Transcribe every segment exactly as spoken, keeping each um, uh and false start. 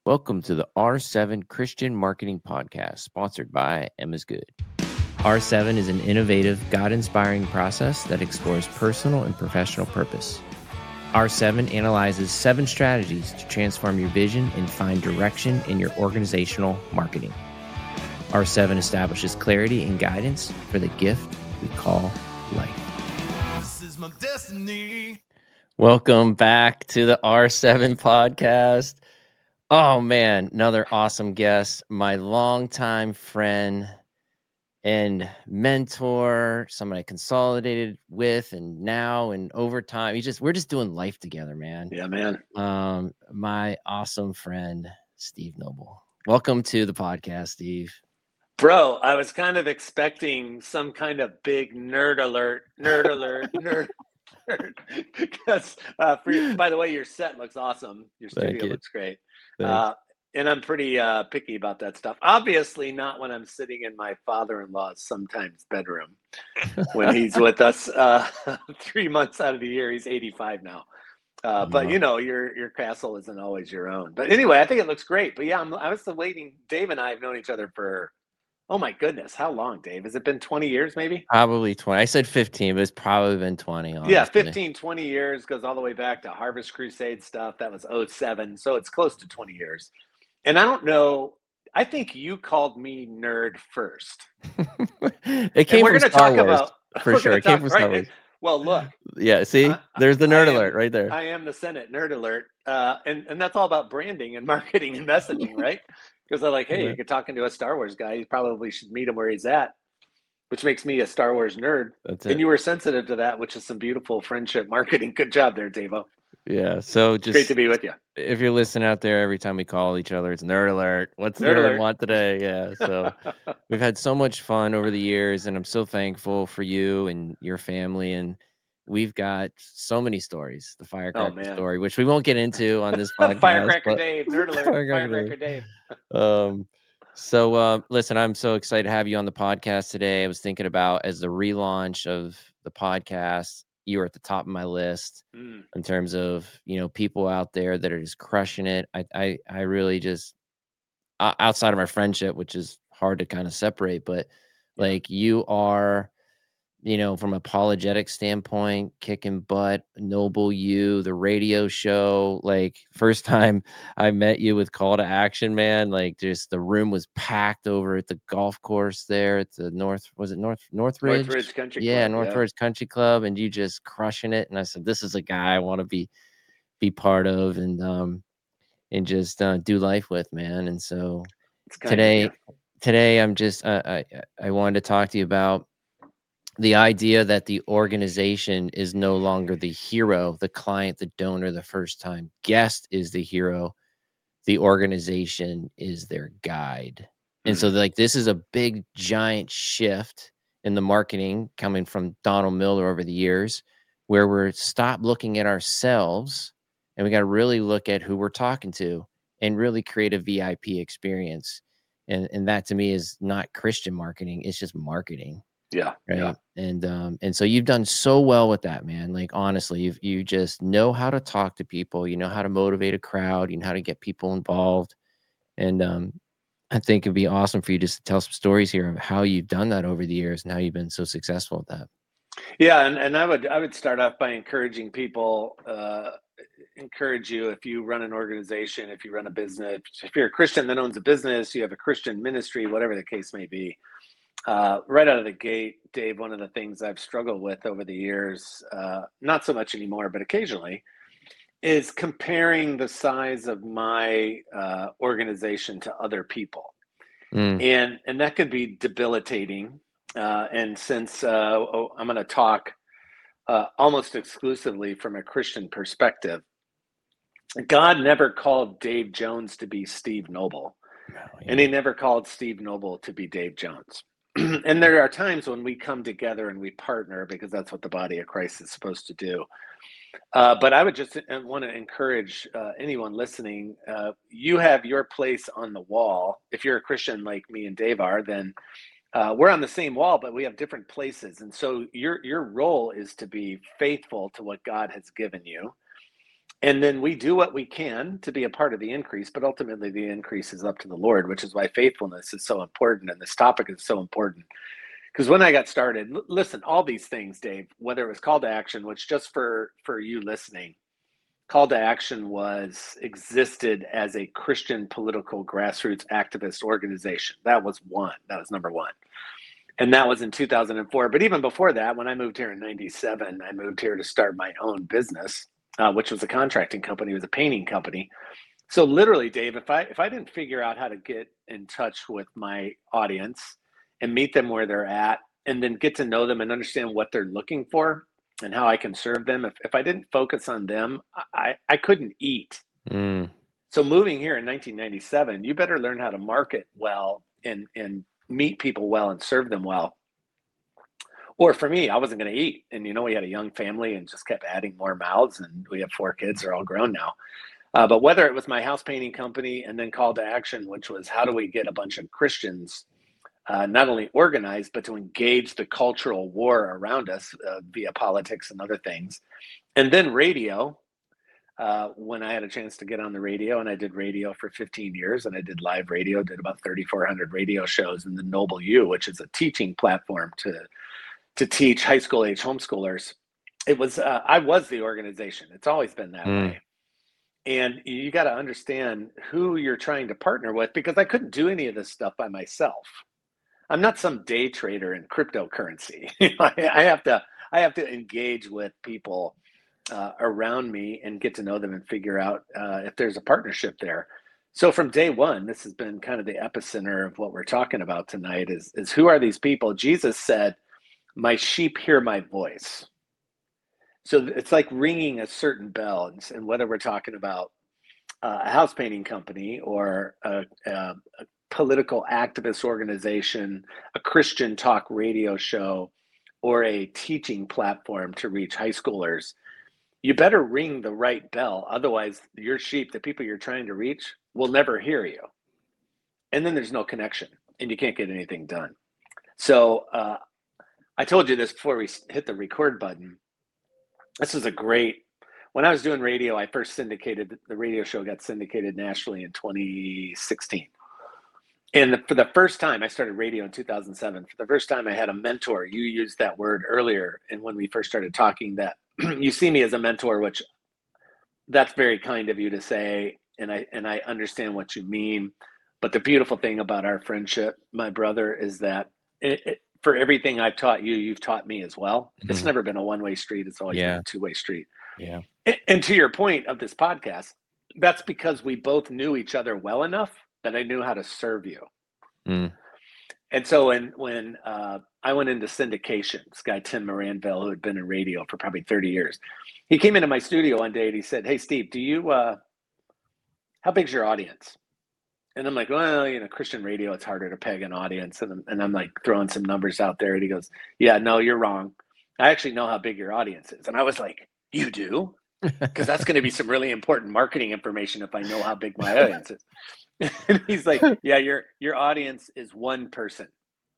Welcome to the R seven Christian Marketing Podcast, sponsored by M is Good. R seven is an innovative, God-inspiring process that explores personal and professional purpose. R seven analyzes seven strategies to transform your vision and find direction in your organizational marketing. R seven establishes clarity and guidance for the gift we call life. This is my destiny. Welcome back to the R seven Podcast. Oh, man, another awesome guest, my longtime friend and mentor, somebody I consolidated with and now and over time. He just, we're just doing life together, man. Yeah, man. Um, my awesome friend, Steve Noble. Welcome to the podcast, Steve. Bro, I was kind of expecting some kind of big nerd alert, nerd alert, nerd alert. Because, uh, for, by the way, your set looks awesome. Your Thank studio you. looks great. Thanks. Uh, and I'm pretty uh, picky about that stuff. Obviously not when I'm sitting in my father-in-law's sometimes bedroom when he's with us uh, three months out of the year. He's eighty-five now. Uh, but you know, your your castle isn't always your own. But anyway, I think it looks great. But yeah, I'm, I was waiting. Dave and I have known each other for, oh my goodness, how long, Dave? Has it been twenty years maybe? Probably twenty. I said fifteen, but it's probably been twenty. Honestly. Yeah, fifteen, twenty years, goes all the way back to Harvest Crusade stuff. That was oh seven. So it's close to twenty years. And I don't know, I think you called me nerd first. It came and we're from going to Star talk Wars, about for sure. It came talk, from Star right, Wars. Well, look. Yeah, see, I, there's the nerd I am, alert right there. I am the Senate nerd alert. Uh, and, and that's all about branding and marketing and messaging, right? Because they're like, hey, Yeah. you're talking to a Star Wars guy. You probably should meet him where he's at, which makes me a Star Wars nerd. That's and it. you were sensitive to that, which is some beautiful friendship marketing. Good job there, Davo. Yeah, so just Great to be with you. If you're listening out there, every time we call each other, it's nerd alert. What's nerd, Nerd nerd alert. want today? Yeah, so we've had so much fun over the years, and I'm so thankful for you and your family. And we've got so many stories. The firecracker man. story, which we won't get into on this podcast. Firecracker but- Dave, nerd alert, Firecracker Firecracker Dave. Um, so uh, listen, I'm so excited to have you on the podcast today. I was thinking about as the relaunch of the podcast, you were at the top of my list Mm. in terms of, you know, people out there that are just crushing it. I, I, I really just, uh, outside of our friendship, which is hard to kind of separate, but like you are, you know, from apologetic standpoint, kicking butt, Noble You, the radio show, like first time I met you with Call to Action, man, like just the room was packed over at the golf course there at the North, was it North, Northridge? Northridge Country yeah, Club. Northridge yeah. Country Club, and you just crushing it. And I said, this is a guy I want to be, be part of and, um, and just uh, do life with, man. And so today, today I'm just, uh, I, I wanted to talk to you about the idea that the organization is no longer the hero, the client, the donor, the first time guest is the hero. The organization is their guide. And so like, this is a big, giant shift in the marketing coming from Donald Miller over the years, where we're stop looking at ourselves and we got to really look at who we're talking to and really create a V I P experience. And, and that to me is not Christian marketing. It's just marketing. Yeah. Right. Yeah. And, um, and so you've done so well with that, man. Like, honestly, you you just know how to talk to people, you know how to motivate a crowd, you know how to get people involved. And, um, I think it'd be awesome for you just to tell some stories here of how you've done that over the years and how you've been so successful at that. Yeah. And, and I would, I would start off by encouraging people, uh, encourage you if you run an organization, if you run a business, if you're a Christian that owns a business, you have a Christian ministry, whatever the case may be. Uh, right out of the gate, Dave, one of the things I've struggled with over the years, uh, not so much anymore, but occasionally, is comparing the size of my uh, organization to other people. Mm. And and that could be debilitating. Uh, and since uh, oh, I'm going to talk uh, almost exclusively from a Christian perspective, God never called Dave Jones to be Steve Noble. Oh, yeah. And he never called Steve Noble to be Dave Jones. And there are times when we come together and we partner because that's what the body of Christ is supposed to do. Uh, but I would just want to encourage uh, anyone listening, uh, you have your place on the wall. If you're a Christian like me and Dave are, then uh, we're on the same wall, but we have different places. And so your your role is to be faithful to what God has given you. And then we do what we can to be a part of the increase, but ultimately the increase is up to the Lord, which is why faithfulness is so important. And this topic is so important. Because when I got started, l- listen, all these things, Dave, whether it was call to action, which just for, for you listening, call to action was existed as a Christian political grassroots activist organization. That was one. That was number one. And that was in two thousand four. But even before that, when I moved here in ninety-seven, I moved here to start my own business, uh, which was a contracting company. It was a painting company. So literally, Dave, if I if I didn't figure out how to get in touch with my audience and meet them where they're at, and then get to know them and understand what they're looking for and how I can serve them, if, if I didn't focus on them, I, I couldn't eat. Mm. So moving here in nineteen ninety-seven, you better learn how to market well and and meet people well and serve them well. Or for me, I wasn't going to eat. And you know, we had a young family and just kept adding more mouths, and we have four kids, they're all grown now. Uh, but whether it was my house painting company and then call to action, which was how do we get a bunch of Christians uh, not only organized, but to engage the cultural war around us uh, via politics and other things. And then radio, uh, when I had a chance to get on the radio, and I did radio for fifteen years, and I did live radio, did about thirty-four hundred radio shows in the Noble U, which is a teaching platform to to teach high school age homeschoolers. It was, uh, I was the organization. It's always been that Mm. way. And you got to understand who you're trying to partner with, because I couldn't do any of this stuff by myself. I'm not some day trader in cryptocurrency. I, I have to, I have to engage with people uh, around me and get to know them and figure out uh, if there's a partnership there. So from day one, this has been kind of the epicenter of what we're talking about tonight is, is who are these people? Jesus said, my sheep hear my voice. So it's like ringing a certain bell. And whether we're talking about uh, a house painting company or a, a, a political activist organization, a Christian talk radio show, or a teaching platform to reach high schoolers, you better ring the right bell. Otherwise, your sheep, the people you're trying to reach, will never hear you. And then there's no connection and you can't get anything done. So uh, I told you this before we hit the record button. This was a great, when I was doing radio, I first syndicated, the radio show got syndicated nationally in twenty sixteen. And the, for the first time, I started radio in two thousand seven. For the first time, I had a mentor. You used that word earlier. And when we first started talking, that you see me as a mentor, which that's very kind of you to say. And I, and I understand what you mean. But the beautiful thing about our friendship, my brother, is that it, it, for everything I've taught you, you've taught me as well. Mm-hmm. It's never been a one-way street. It's always yeah. been a two-way street. Yeah. And, and to your point of this podcast, that's because we both knew each other well enough that I knew how to serve you. Mm. And so when, when uh, I went into syndication, this guy, Tim Moranville, who had been in radio for probably thirty years, he came into my studio one day and he said, hey, Steve, do you, uh, how big's your audience? And I'm like, well, you know, Christian radio, it's harder to peg an audience. And, and I'm like throwing some numbers out there. And he goes, yeah, no, you're wrong. I actually know how big your audience is. And I was like, you do? Because that's going to be some really important marketing information if I know how big my audience is. And he's like, yeah, your your audience is one person.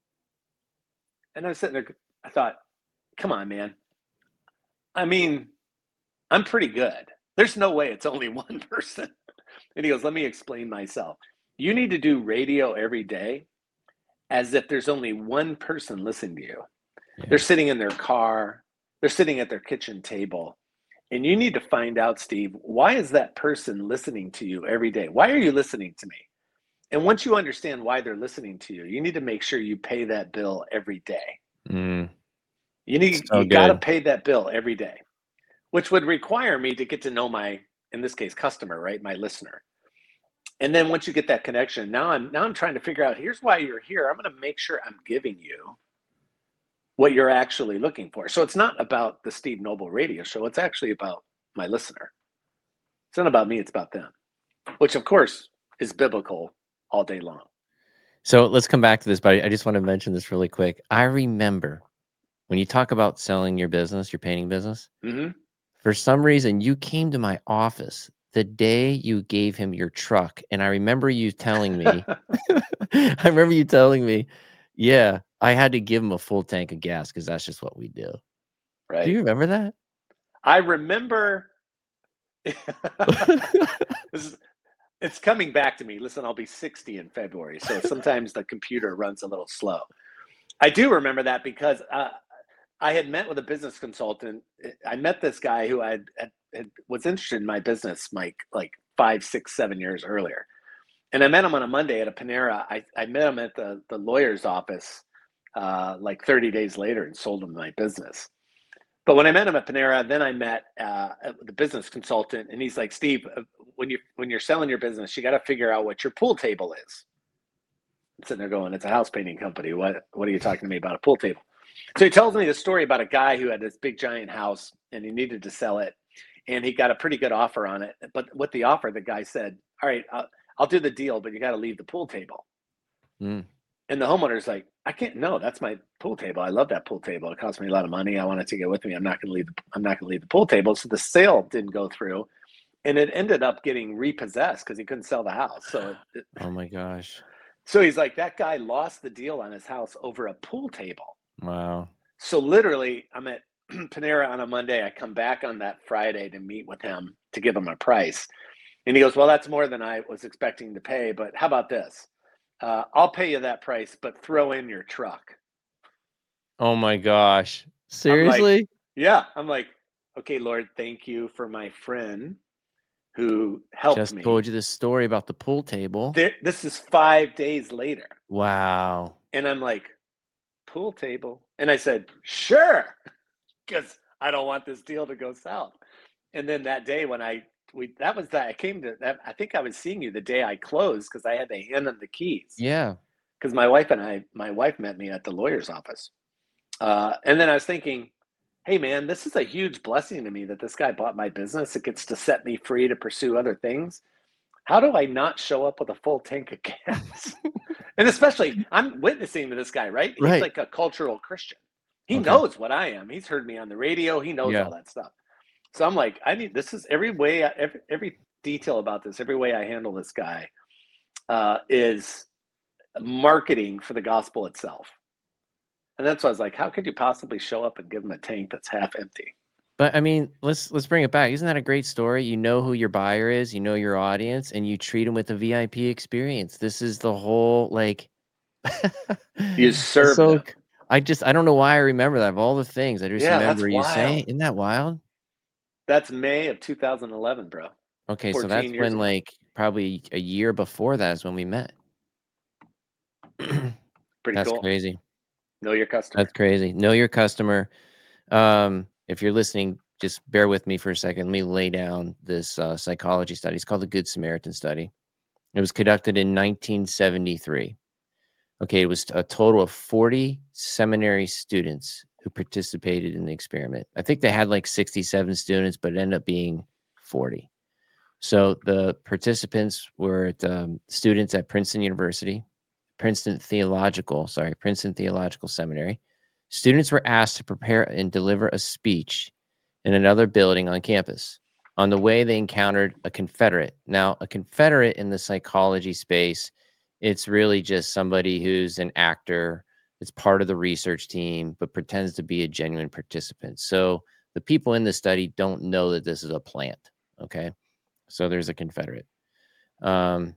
And I was sitting there, I thought, come on, man. I mean, I'm pretty good. There's no way it's only one person. And he goes, let me explain myself. You need to do radio every day as if there's only one person listening to you. Yeah. They're sitting in their car. They're sitting at their kitchen table. And you need to find out, Steve, why is that person listening to you every day? Why are you listening to me? And once you understand why they're listening to you, you need to make sure you pay that bill every day. Mm. You need, so you got to pay that bill every day, which would require me to get to know my, in this case, customer, right? My listener. And then once you get that connection, now I'm now I'm trying to figure out, here's why you're here. I'm going to make sure I'm giving you what you're actually looking for. So it's not about the Steve Noble radio show. It's actually about my listener. It's not about me. It's about them, which of course is biblical all day long. So let's come back to this, but I just want to mention this really quick. I remember when you talk about selling your business, your painting business, mm-hmm. for some reason you came to my office the day you gave him your truck. And I remember you telling me, I remember you telling me, yeah, I had to give him a full tank of gas because that's just what we do. Right. Do you remember that? I remember. This is, it's coming back to me. Listen, I'll be sixty in February, so sometimes the computer runs a little slow. I do remember that because uh, I had met with a business consultant. I met this guy who I had, had, was interested in my business, Mike, like five, six, seven years earlier. And I met him on a Monday at a Panera. I, I met him at the, the lawyer's office uh, like thirty days later and sold him my business. But when I met him at Panera, then I met uh, the business consultant, and he's like, Steve, when you when you're selling your business, you got to figure out what your pool table is. I'm sitting there going, it's a house painting company. What what are you talking to me about a pool table? So he tells me the story about a guy who had this big giant house and he needed to sell it, and he got a pretty good offer on it. But with the offer, the guy said, all right, I'll, I'll do the deal, but you got to leave the pool table. Mm. And the homeowner's like, I can't, no, that's my pool table. I love that pool table. It cost me a lot of money. I want to take it with me. I'm not going to leave, the, I'm not going to leave the pool table. So the sale didn't go through, and it ended up getting repossessed because he couldn't sell the house. So, it, oh my gosh. So he's like, that guy lost the deal on his house over a pool table. Wow. So literally, I'm at Panera on a Monday. I come back on that Friday to meet with him to give him a price. And he goes, well, that's more than I was expecting to pay, but how about this? Uh, I'll pay you that price, but throw in your truck. Oh my gosh. Seriously? I'm like, yeah. I'm like, okay, Lord, thank you for my friend who helped Just me. told you this story about the pool table. There, this is five days later. Wow. And I'm like, pool table. And I said, sure, because I don't want this deal to go south. And then that day when I, we, that was that I came to that, I think I was seeing you the day I closed because I had to hand them the keys. Yeah. Because my wife and I, my wife met me at the lawyer's office. Uh, and then I was thinking, hey man, this is a huge blessing to me that this guy bought my business. It gets to set me free to pursue other things. How do I not show up with a full tank of gas? And especially, I'm witnessing to this guy, right? He's right. like a cultural Christian. He okay. knows what I am. He's heard me on the radio. He knows yeah. all that stuff. So I'm like, I need, this is every way, every, every detail about this, every way I handle this guy uh, is marketing for the gospel itself. And that's why I was like, how could you possibly show up and give him a tank that's half empty? But I mean, let's let's bring it back. Isn't that a great story? You know who your buyer is, you know your audience, and you treat them with a V I P experience. This is the whole like. You serve so, them. I just I don't know why I remember that of all the things. I just yeah, remember that's you wild. saying, isn't that wild? That's May of two thousand eleven, bro. Okay, so that's when ago. like probably a year before that is when we met. Pretty that's cool. crazy. Know your customer. That's crazy. Know your customer. Um, if you're listening, just bear with me for a second. Let me lay down this uh, psychology study. It's called the Good Samaritan Study. It was conducted in nineteen seventy-three. Okay, it was a total of forty seminary students who participated in the experiment. I think they had like sixty-seven students, but it ended up being forty. So the participants were um, students at Princeton University, Princeton Theological, sorry, Princeton Theological Seminary. Students were asked to prepare and deliver a speech in another building on campus. On the way, they encountered a Confederate. Now, a Confederate in the psychology space, it's really just somebody who's an actor, it's part of the research team, but pretends to be a genuine participant. So the people in the study don't know that this is a plant, okay? So there's a Confederate. Um,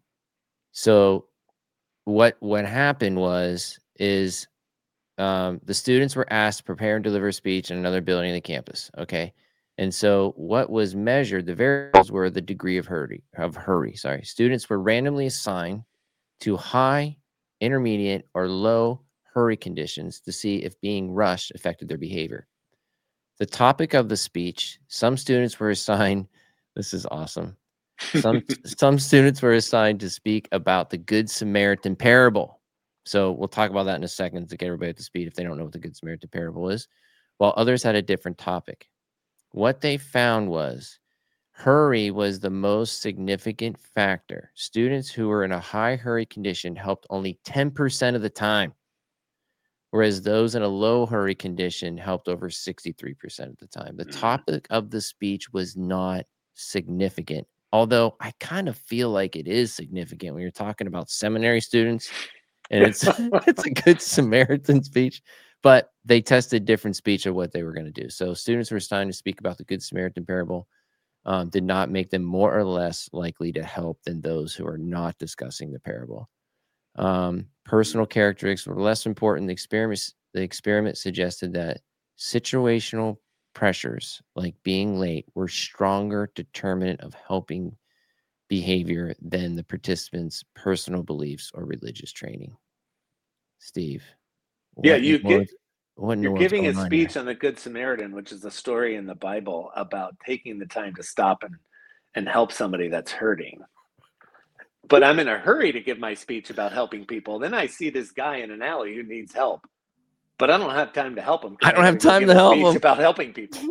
so what what happened was, is um, the students were asked to prepare and deliver a speech in another building on the campus, okay? And so what was measured, the variables were the degree of hurry, of hurry, sorry. Students were randomly assigned to high, intermediate, or low hurry conditions to see if being rushed affected their behavior. The topic of the speech, some students were assigned, this is awesome. Some, some students were assigned to speak about the Good Samaritan parable. So we'll talk about that in a second to get everybody up to speed if they don't know what the Good Samaritan parable is, while others had a different topic. What they found was hurry was the most significant factor. Students who were in a high hurry condition helped only ten percent of the time, whereas those in a low hurry condition helped over sixty-three percent of the time. The topic of the speech was not significant, although I kind of feel like it is significant when you're talking about seminary students, and it's it's a Good Samaritan speech. But they tested different speech of what they were going to do. So students were assigned to speak about the Good Samaritan parable. um, did not make them more or less likely to help than those who are not discussing the parable. Um, personal characteristics were less important. The experiment, the experiment suggested that situational pressures, like being late, were stronger determinant of helping behavior than the participants' personal beliefs or religious training. Steve, Yeah, what in you the world, get what in the you're world's giving a going on here? speech on the Good Samaritan, which is a story in the Bible about taking the time to stop and and help somebody that's hurting. But I'm in a hurry to give my speech about helping people. Then I see this guy in an alley who needs help, but I don't have time to help him because I I, don't got have to go time give to a help speech them. about helping people.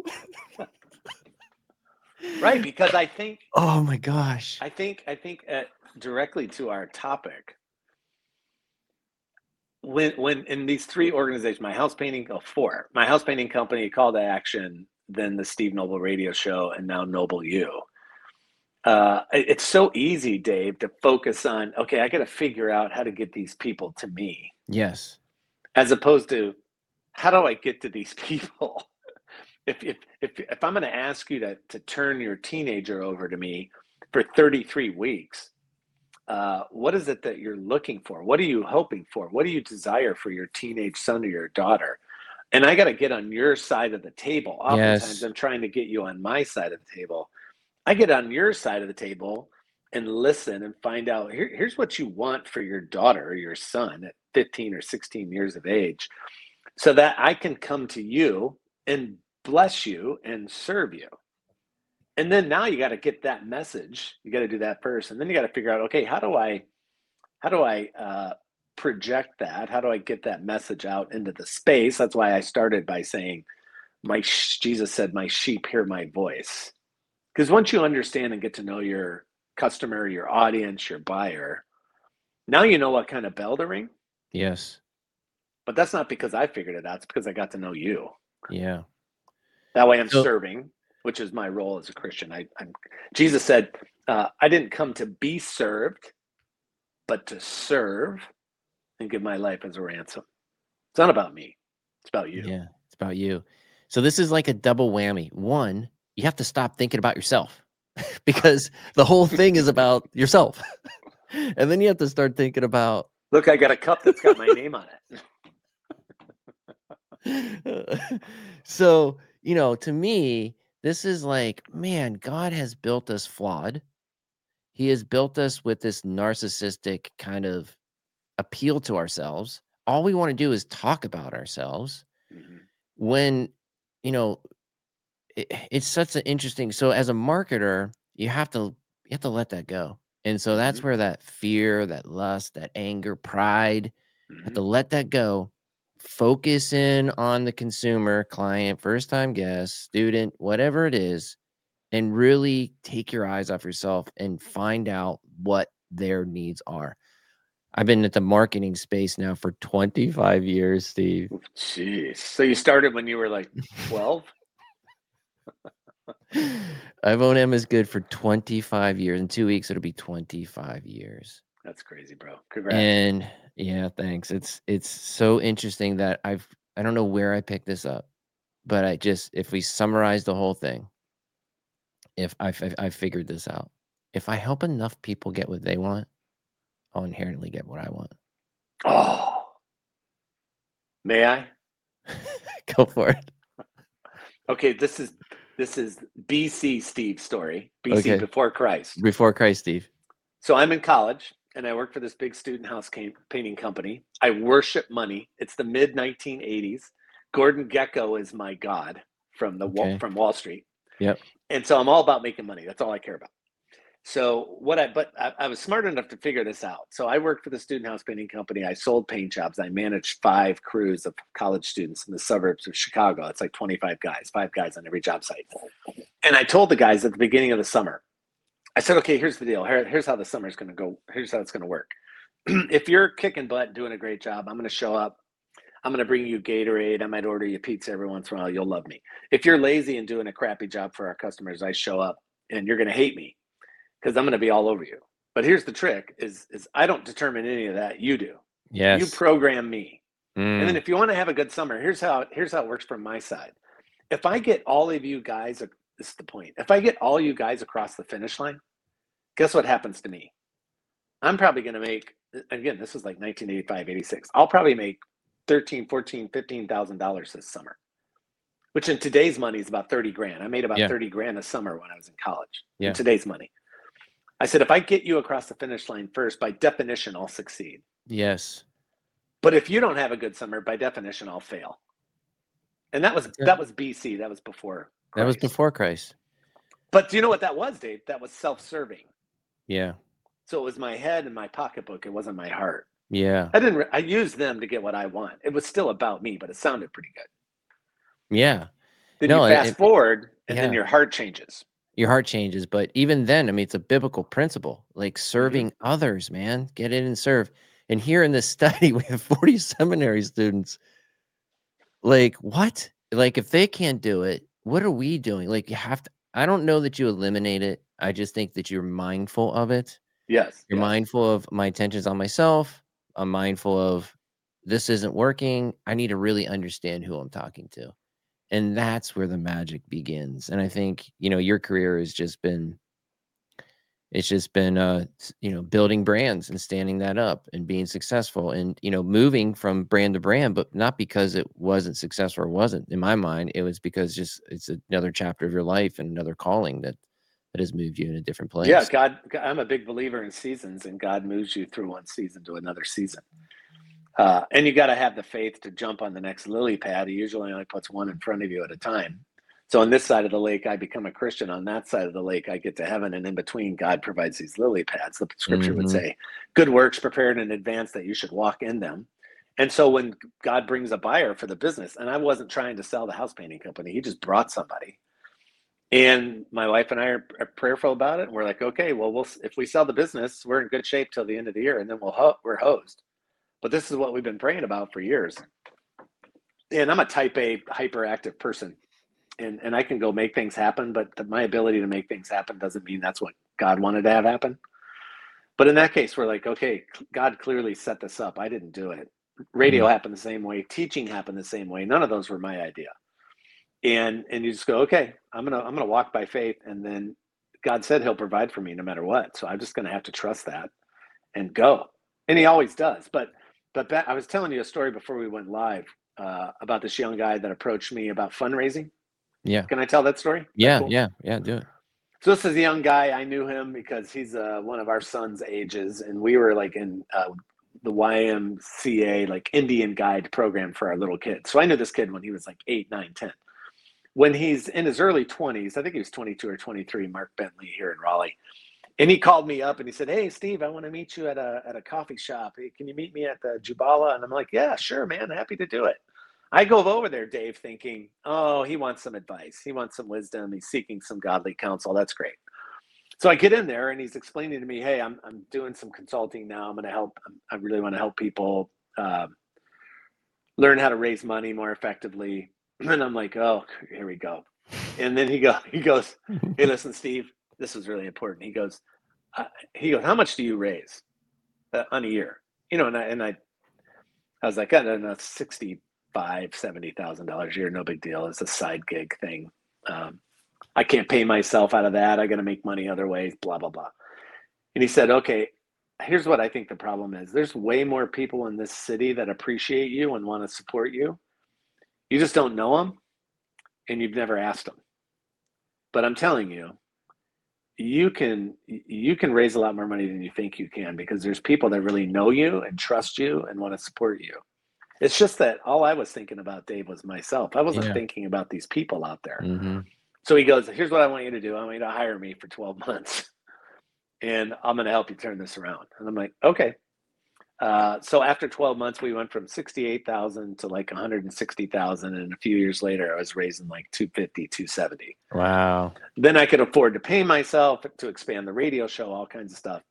Right, because I think Oh my gosh. I think I think uh, directly to our topic. When when in these three organizations, my house painting, oh, four, my house painting company, Call to Action, then the Steve Noble radio show, and now Noble U. Uh, it- it's so easy, Dave, to focus on, okay, I got to figure out how to get these people to me, Yes. as opposed to how do I get to these people? if if if if I'm going to ask you to to turn your teenager over to me for thirty-three weeks, uh, what is it that you're looking for? What are you hoping for? What do you desire for your teenage son or your daughter? And I got to get on your side of the table. Oftentimes, Yes. I'm trying to get you on my side of the table. I get on your side of the table and listen and find out here, here's what you want for your daughter or your son at fifteen or sixteen years of age, so that I can come to you and bless you and serve you. And then now you got to get that message. You got to do that first, and then you got to figure out, okay, how do I how do I uh, project that? How do I get that message out into the space? That's why I started by saying, "My Jesus said, my sheep hear my voice." Because once you understand and get to know your customer, your audience, your buyer, now you know what kind of bell to ring. Yes. But that's not because I figured it out. It's because I got to know you. Yeah. That way I'm So, serving, which is my role as a Christian. I, I'm, Jesus said, uh, I didn't come to be served, but to serve and give my life as a ransom. It's not about me. It's about you. yeah, it's about you. So this is like a double whammy. One, you have to stop thinking about yourself because the whole thing is about yourself. And then you have to start thinking about, Look, I got a cup that's got my name on it. So, you know, to me, this is like, man, God has built us flawed. He has built us with this narcissistic kind of appeal to ourselves. All we want to do is talk about ourselves Mm-hmm. when, you know, it, it's such an interesting. So as a marketer, you have to you have to let that go. And so that's Mm-hmm. where that fear, that lust, that anger, pride, Mm-hmm. have to let that go. Focus in on the consumer, client, first time guest, student, whatever it is, and really take your eyes off yourself and find out what their needs are. I've been at the marketing space now for twenty-five years, Steve. Jeez. So you started when you were like twelve? I've owned Emma's Good for twenty-five years. In two weeks, it'll be twenty-five years. That's crazy, bro. Congrats. And yeah, thanks. It's it's so interesting that I've I don't know where I picked this up, but I just if we summarize the whole thing, if I I figured this out, if I help enough people get what they want, I'll inherently get what I want. Oh, may I? Go for it. Okay, this is this is B C Steve story. B C Okay. before Christ. Before Christ, Steve. So I'm in college and I work for this big student house painting company. I worship money. It's the mid nineteen eighties. Gordon Gekko is my god from the Okay. from Wall Street. Yep. And so I'm all about making money. That's all I care about. So what I, but I, I was smart enough to figure this out. So I worked for the student house painting company. I sold paint jobs. I managed five crews of college students in the suburbs of Chicago. It's like twenty-five guys, five guys on every job site. And I told the guys at the beginning of the summer, I said, okay, here's the deal. Here, here's how the summer's going to go. Here's how it's going to work. If you're kicking butt and doing a great job, I'm going to show up. I'm going to bring you Gatorade. I might order you pizza every once in a while. You'll love me. If you're lazy and doing a crappy job for our customers, I show up and you're going to hate me because I'm going to be all over you. But here's the trick is, is I don't determine any of that. You do. Yes. You program me. Mm. And then if you want to have a good summer, here's how, here's how it works from my side. If I get all of you guys this is the point. If I get all you guys across the finish line, guess what happens to me? I'm probably going to make, again, this was like nineteen eighty-five, eighty-six. I'll probably make thirteen, fourteen, fifteen thousand dollars this summer, which in today's money is about thirty grand. I made about Yeah. thirty grand a summer when I was in college. Yeah. In today's money. I said, if I get you across the finish line first, by definition, I'll succeed. Yes. But if you don't have a good summer, by definition, I'll fail. And that was Yeah. that was B C. That was before Christ. That was before Christ. But do you know what that was, Dave? That was self-serving. Yeah. So it was my head and my pocketbook. It wasn't my heart. Yeah. I didn't. I used them to get what I want. It was still about me, but it sounded pretty good. Yeah. Then No, you fast it- forward, and yeah. then your heart changes. Your heart changes, but even then, I mean, it's a biblical principle, like serving others, man. Get in and serve. And here in this study, we have forty seminary students. Like, what? Like, if they can't do it, what are we doing? Like, you have to, I don't know that you eliminate it. I just think that you're mindful of it. Yes. You're yes. mindful of my attention's on myself. I'm mindful of this isn't working. I need to really understand who I'm talking to. And that's where the magic begins. And I think, you know, your career has just been, it's just been, uh, s- you know, building brands and standing that up and being successful and, you know, moving from brand to brand, but not because it wasn't successful or wasn't. In my mind, it was because just it's another chapter of your life and another calling that, that has moved you in a different place. Yeah, God, I'm a big believer in seasons, and God moves you through one season to another season. Uh, and you got to have the faith to jump on the next lily pad. He usually only puts one in front of you at a time. So on this side of the lake, I become a Christian. On that side of the lake, I get to heaven. And in between, God provides these lily pads. The scripture would Mhm. say, good works prepared in advance that you should walk in them. And so when God brings a buyer for the business, and I wasn't trying to sell the house painting company, he just brought somebody. And my wife and I are, are prayerful about it. And we're like, okay, well, we'll if we sell the business, we're in good shape till the end of the year, and then we'll ho- we're hosed. But this is what we've been praying about for years. And I'm a type A hyperactive person, and and I can go make things happen, but the, my ability to make things happen doesn't mean that's what God wanted to have happen. But in that case, we're like, okay, God clearly set this up. I didn't do it. Radio Mhm. happened the same way. Teaching happened the same way. None of those were my idea. And and you just go, okay, I'm gonna I'm gonna walk by faith, and then God said He'll provide for me no matter what. So I'm just gonna have to trust that and go. And He always does. But but that, I was telling you a story before we went live uh, about this young guy that approached me about fundraising. Yeah. Can I tell that story? Is that Yeah. cool? Yeah. Yeah. Do it. So this is a young guy. I knew him because he's uh, one of our son's ages, and we were like in uh, the Y M C A, like Indian Guide program for our little kids. So I knew this kid when he was like eight, nine, ten. When he's in his early twenties, I think he was twenty-two or twenty-three, Mark Bentley here in Raleigh. And he called me up and he said, hey, Steve, I want to meet you at a at a coffee shop. Hey, can you meet me at the Jubala? And I'm like, yeah, sure, man. Happy to do it. I go over there, Dave, thinking, oh, he wants some advice. He wants some wisdom. He's seeking some godly counsel. That's great. So I get in there and he's explaining to me, hey, I'm I'm doing some consulting now. I'm going to help. I really want to help people um, learn how to raise money more effectively. And I'm like, oh, here we go. And then he go he goes, hey, listen, Steve, this is really important. He goes, uh, he goes, how much do you raise uh, on a year? You know, and I and I, I was like, I don't know, sixty-five, seventy thousand dollars a year, no big deal. It's a side gig thing. Um, I can't pay myself out of that. I got to make money other ways. Blah blah blah. And he said, okay, here's what I think the problem is. There's way more people in this city that appreciate you and want to support you. You just don't know them, and you've never asked them. But I'm telling you, you can you can raise a lot more money than you think you can, because there's people that really know you and trust you and want to support you. It's just that all I was thinking about, Dave, was myself. I wasn't Yeah. thinking about these people out there. Mm-hmm. So he goes, here's what I want you to do. I want you to hire me for twelve months, and I'm going to help you turn this around. And I'm like, okay. Uh, so after twelve months, we went from sixty-eight thousand to like one hundred sixty thousand. And a few years later, I was raising like two fifty, two seventy. Wow. Then I could afford to pay myself to expand the radio show, all kinds of stuff.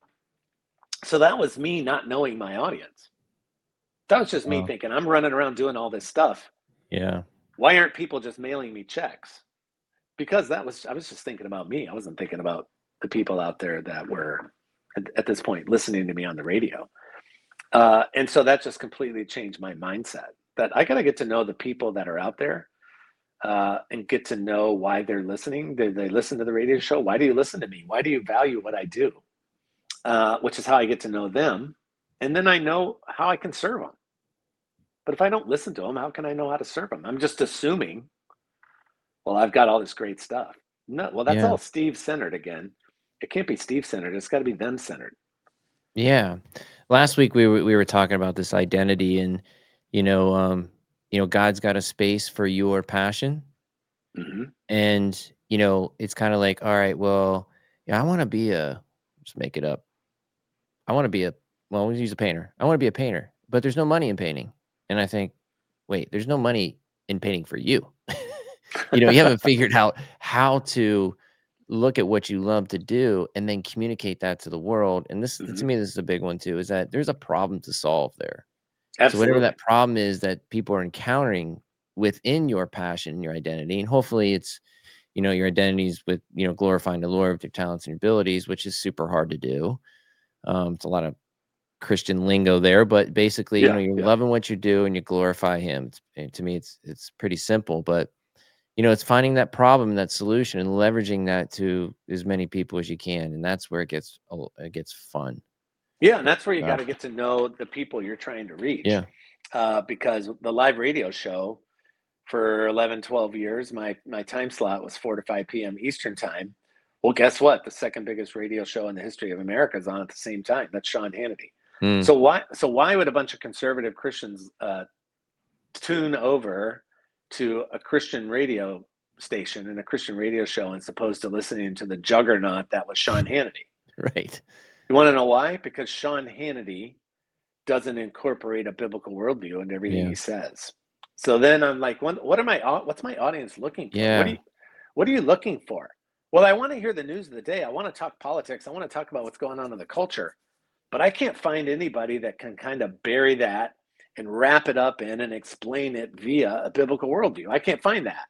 So that was me not knowing my audience. That was just me Wow. thinking, I'm running around doing all this stuff. Yeah. Why aren't people just mailing me checks? Because that was, I was just thinking about me. I wasn't thinking about the people out there that were at, at this point listening to me on the radio. Uh, and so that just completely changed my mindset, that I got to get to know the people that are out there. uh, and get to know why they're listening. They, they listen to the radio show. Why do you listen to me? Why do you value what I do? Uh, which is how I get to know them. And then I know how I can serve them. But if I don't listen to them, how can I know how to serve them? I'm just assuming, well, I've got all this great stuff. No, well, that's Yeah. all Steve-centered again. It can't be Steve-centered. It's got to be them-centered. Yeah. Last week we were we were talking about this identity, and you know, um, you know, God's got a space for your passion, Mm-hmm. and you know, it's kind of like, all right, well, yeah, I want to be a, just make it up. I want to be a, well, we'll use a painter. I want to be a painter, but there's no money in painting, and I think, wait, there's no money in painting for you. You know, you haven't figured out how to look at what you love to do and then communicate that to the world. And this, Mm-hmm. to me, this is a big one too, is that there's a problem to solve there. Absolutely. So whatever that problem is that people are encountering within your passion and your identity, and hopefully it's, you know, your identities with, you know, glorifying the Lord with your talents and abilities, which is super hard to do. Um, it's a lot of Christian lingo there, but basically, Yeah, you know, you're yeah. loving what you do and you glorify Him. It's, to me, it's it's pretty simple, but you know, it's finding that problem, that solution, and leveraging that to as many people as you can, and that's where it gets it gets fun. Yeah, and that's where you Wow. got to get to know the people you're trying to reach. Yeah. Uh, because the live radio show for eleven, twelve years, my my time slot was four to five p.m. Eastern time. Well, guess what? The second biggest radio show in the history of America is on at the same time. That's Sean Hannity. Mm. So why so why would a bunch of conservative Christians uh, tune over to a Christian radio station and a Christian radio show as opposed to listening to the juggernaut that was Sean Hannity? Right. You want to know why? Because Sean Hannity doesn't incorporate a biblical worldview into everything Yeah. he says. So then I'm like, what, what am I? What's my audience looking for? Yeah. What are you, what are you looking for? Well, I want to hear the news of the day. I want to talk politics. I want to talk about what's going on in the culture. But I can't find anybody that can kind of bury that and wrap it up in and explain it via a biblical worldview. I can't find that.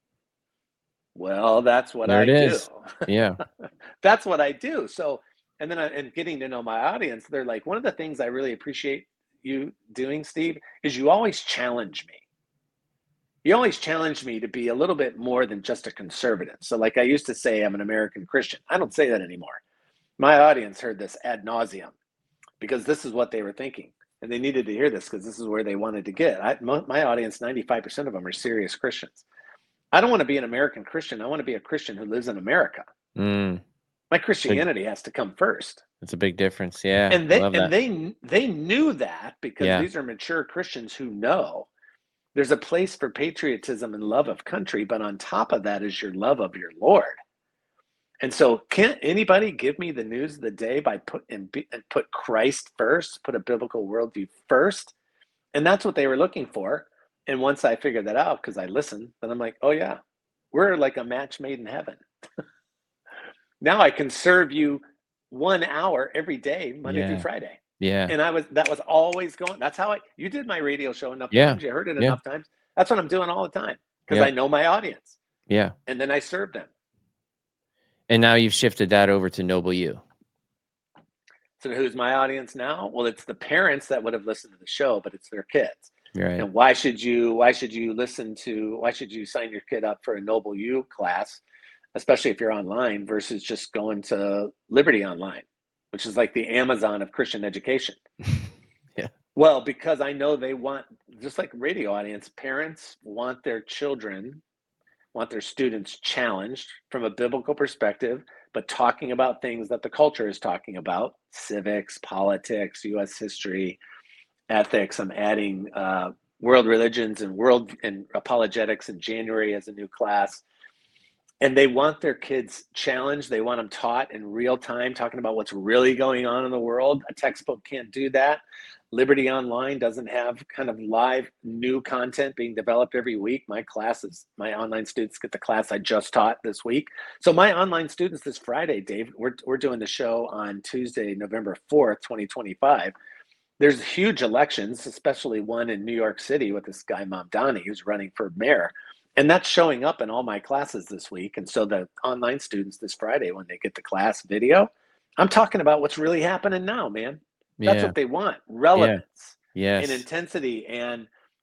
Well, that's what There I it do. is. Yeah. That's what I do. So, and then I, and getting to know my audience, they're like, one of the things I really appreciate you doing, Steve, is you always challenge me. You always challenge me to be a little bit more than just a conservative. So like I used to say, I'm an American Christian. I don't say that anymore. My audience heard this ad nauseum because this is what they were thinking. And they needed to hear this because this is where they wanted to get. I, my audience, ninety-five percent of them are serious Christians. I don't want to be an American Christian. I want to be a Christian who lives in America. Mm. My Christianity has to come first. It's a big difference. Yeah. And they Love and that. they they knew that because Yeah. these are mature Christians who know there's a place for patriotism and love of country, but on top of that is your love of your Lord. And so can't anybody give me the news of the day by put and, be, and put Christ first, put a biblical worldview first? And that's what they were looking for. And once I figured that out, because I listened, then I'm like, oh yeah, we're like a match made in heaven. Now I can serve you one hour every day, Monday Yeah. through Friday. Yeah. And I was, that was always going. That's how I, you did my radio show enough Yeah. times. You heard it Yeah. enough times. That's what I'm doing all the time because Yeah. I know my audience. Yeah. And then I serve them. And now you've shifted that over to Noble You. So who's my audience now? Well, it's the parents that would have listened to the show, but it's their kids. Right. And why should you, why should you listen to, why should you sign your kid up for a Noble You class, especially if you're online versus just going to Liberty Online, which is like the Amazon of Christian education. Yeah. Well, because I know they want, just like radio audience, parents want their children, want their students challenged from a biblical perspective, but talking about things that the culture is talking about, civics, politics, U S history, ethics. I'm adding uh, world religions and world and apologetics in January as a new class. And they want their kids challenged. They want them taught in real time, talking about what's really going on in the world. A textbook can't do that. Liberty Online doesn't have kind of live new content being developed every week. My classes, my online students get the class I just taught this week. So my online students this Friday, Dave, we're, we're doing the show on Tuesday, November fourth, twenty twenty-five. There's huge elections, especially one in New York City with this guy, Mamdani, who's running for mayor. And that's showing up in all my classes this week. And so the online students this Friday, when they get the class video, I'm talking about what's really happening now, man. That's Yeah. what they want. Relevance Yes. and intensity and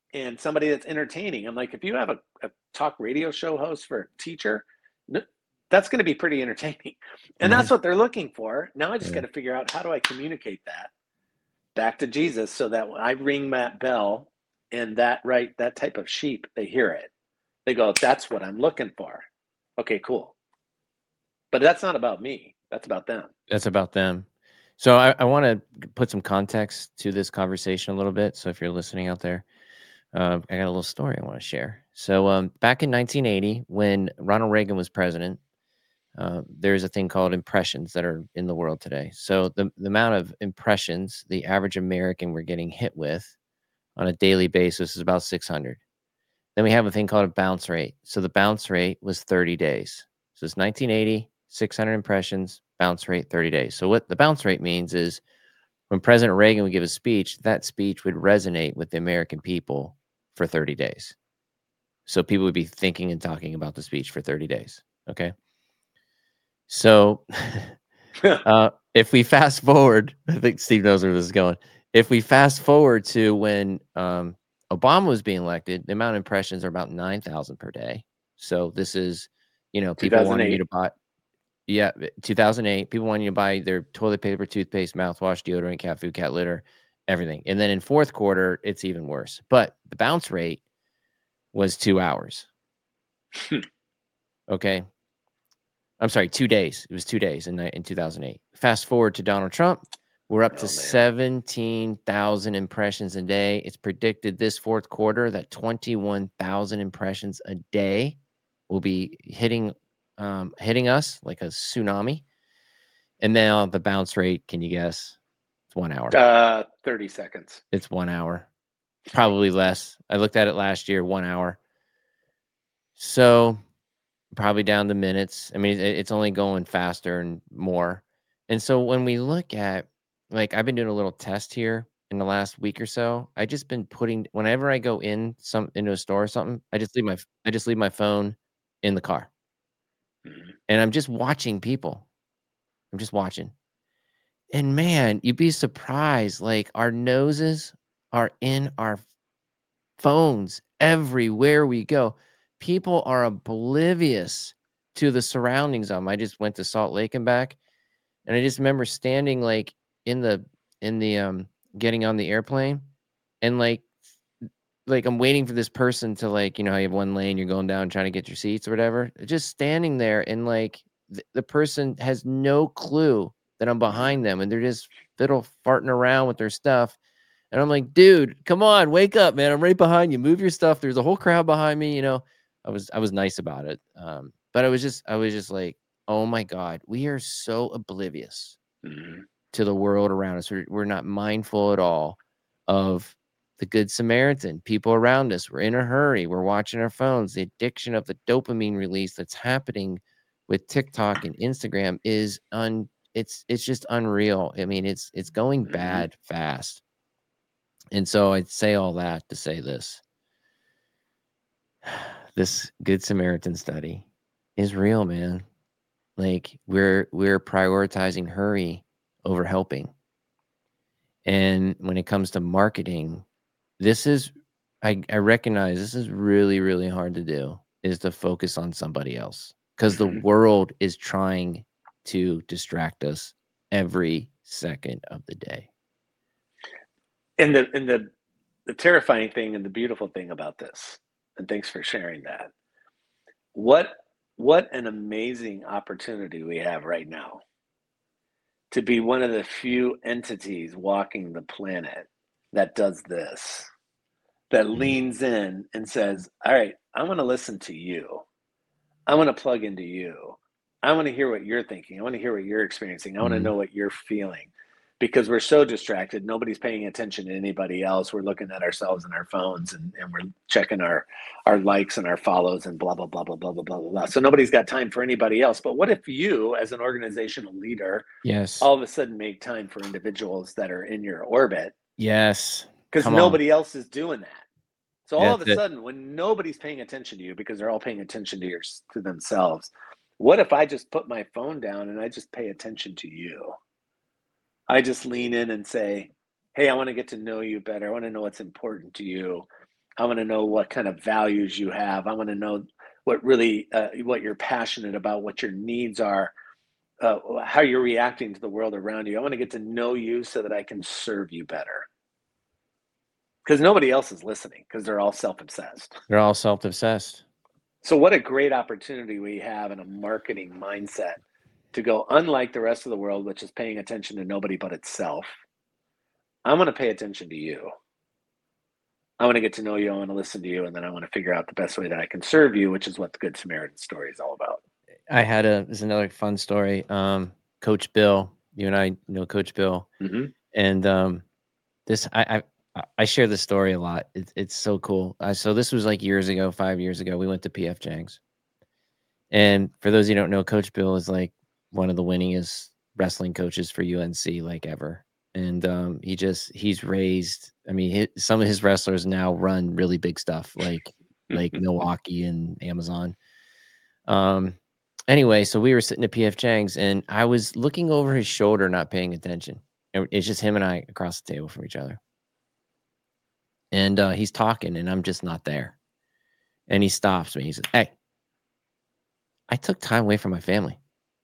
and somebody that's entertaining. I'm like, if you have a, a talk radio show host for a teacher, that's going to be pretty entertaining. And Mm-hmm. that's what they're looking for. Now I just Yeah. got to figure out, how do I communicate that back to Jesus so that when I ring that bell and that right, that type of sheep, they hear it. They go, that's what I'm looking for. Okay, cool. But that's not about me. That's about them. That's about them. So I, I want to put some context to this conversation a little bit. So if you're listening out there, uh, I got a little story I want to share. So um, back in nineteen eighty, when Ronald Reagan was president, uh, there's a thing called impressions that are in the world today. So the, the amount of impressions the average American we're getting hit with on a daily basis is about six hundred. Then we have a thing called a bounce rate. So the bounce rate was thirty days. So it's nineteen eighty, six hundred impressions, bounce rate thirty days. So what the bounce rate means is when President Reagan would give a speech, that speech would resonate with the American people for thirty days. So people would be thinking and talking about the speech for thirty days. Okay. So uh, if we fast forward, I think Steve knows where this is going. If we fast forward to when um, Obama was being elected, the amount of impressions are about nine thousand per day. So this is, you know, people wanting you to buy. Yeah, two thousand eight, people wanting you to buy their toilet paper, toothpaste, mouthwash, deodorant, cat food, cat litter, everything. And then in fourth quarter, it's even worse. But the bounce rate was two hours. Okay. I'm sorry, two days. It was two days in, in two thousand eight. Fast forward to Donald Trump. We're up oh, to seventeen thousand impressions a day. It's predicted this fourth quarter that twenty-one thousand impressions a day will be hitting um, hitting us like a tsunami. And now the bounce rate, can you guess? It's one hour. Uh, thirty seconds. It's one hour. Probably less. I looked at it last year, one hour. So probably down to minutes. I mean, it's only going faster and more. And so when we look at, like, I've been doing a little test here in the last week or so. I just been putting, whenever I go in some into a store or something, I just leave my I just leave my phone in the car, mm-hmm. and I'm just watching people. I'm just watching, and man, you'd be surprised. Like, our noses are in our phones everywhere we go. People are oblivious to the surroundings of them. I just went to Salt Lake and back, and I just remember standing like in the in the um getting on the airplane, and like like I'm waiting for this person to, like, you know how you have one lane, you're going down trying to get your seats or whatever, just standing there, and like th- the person has no clue that I'm behind them, and they're just fiddle farting around with their stuff. And I'm like, dude, come on, wake up, man. I'm right behind you. Move your stuff. There's a whole crowd behind me, you know. I was I was nice about it. Um, but I was just I was just like, oh my God, we are so oblivious mm-hmm. to the world around us. We're, we're not mindful at all of the Good Samaritan, people around us. We're in a hurry. We're watching our phones. The addiction of the dopamine release that's happening with TikTok and Instagram is un it's it's just unreal. I mean, it's it's going mm-hmm. bad fast. And so I'd say all that to say this. This Good Samaritan study is real, man. Like, we're we're prioritizing hurry over helping. And when it comes to marketing, this is, I, I recognize this is really, really hard to do, is to focus on somebody else. Because the world is trying to distract us every second of the day. And the and the the terrifying thing and the beautiful thing about this, and thanks for sharing that. What what an amazing opportunity we have right now to be one of the few entities walking the planet that does this, that mm-hmm. leans in and says, all right, I want to listen to you. I want to plug into you. I want to hear what you're thinking. I want to hear what you're experiencing. I want mm-hmm. to know what you're feeling. Because we're so distracted, nobody's paying attention to anybody else. We're looking at ourselves and our phones, and, and we're checking our, our likes and our follows and blah, blah, blah, blah, blah, blah, blah, blah. So nobody's got time for anybody else. But what if you, as an organizational leader, yes, all of a sudden make time for individuals that are in your orbit? Yes. Because nobody on. else is doing that. So all yeah, of a sudden, when nobody's paying attention to you because they're all paying attention to your to themselves, what if I just put my phone down and I just pay attention to you? I just lean in and say, hey, I want to get to know you better. I want to know what's important to you. I want to know what kind of values you have. I want to know what really, uh, what you're passionate about, what your needs are, uh, how you're reacting to the world around you. I want to get to know you so that I can serve you better. Because nobody else is listening because they're all self-obsessed. They're all self-obsessed. So what a great opportunity we have in a marketing mindset to go unlike the rest of the world, which is paying attention to nobody but itself. I'm going to pay attention to you. I want to get to know you. I want to listen to you. And then I want to figure out the best way that I can serve you, which is what the Good Samaritan story is all about. I had a, this is another fun story. Um, Coach Bill, you and I know Coach Bill. Mm-hmm. And um, this, I, I, I share this story a lot. It, it's so cool. Uh, so this was like years ago, five years ago, we went to P F Chang's. And for those of you who don't know, Coach Bill is like one of the winningest wrestling coaches for U N C like ever. And um, he just, he's raised, I mean, his, some of his wrestlers now run really big stuff like, like Milwaukee and Amazon. Um, anyway, so we were sitting at P F Chang's and I was looking over his shoulder, not paying attention. It's just him and I across the table from each other. And uh, he's talking and I'm just not there. And he stops me. He says, "Hey, I took time away from my family.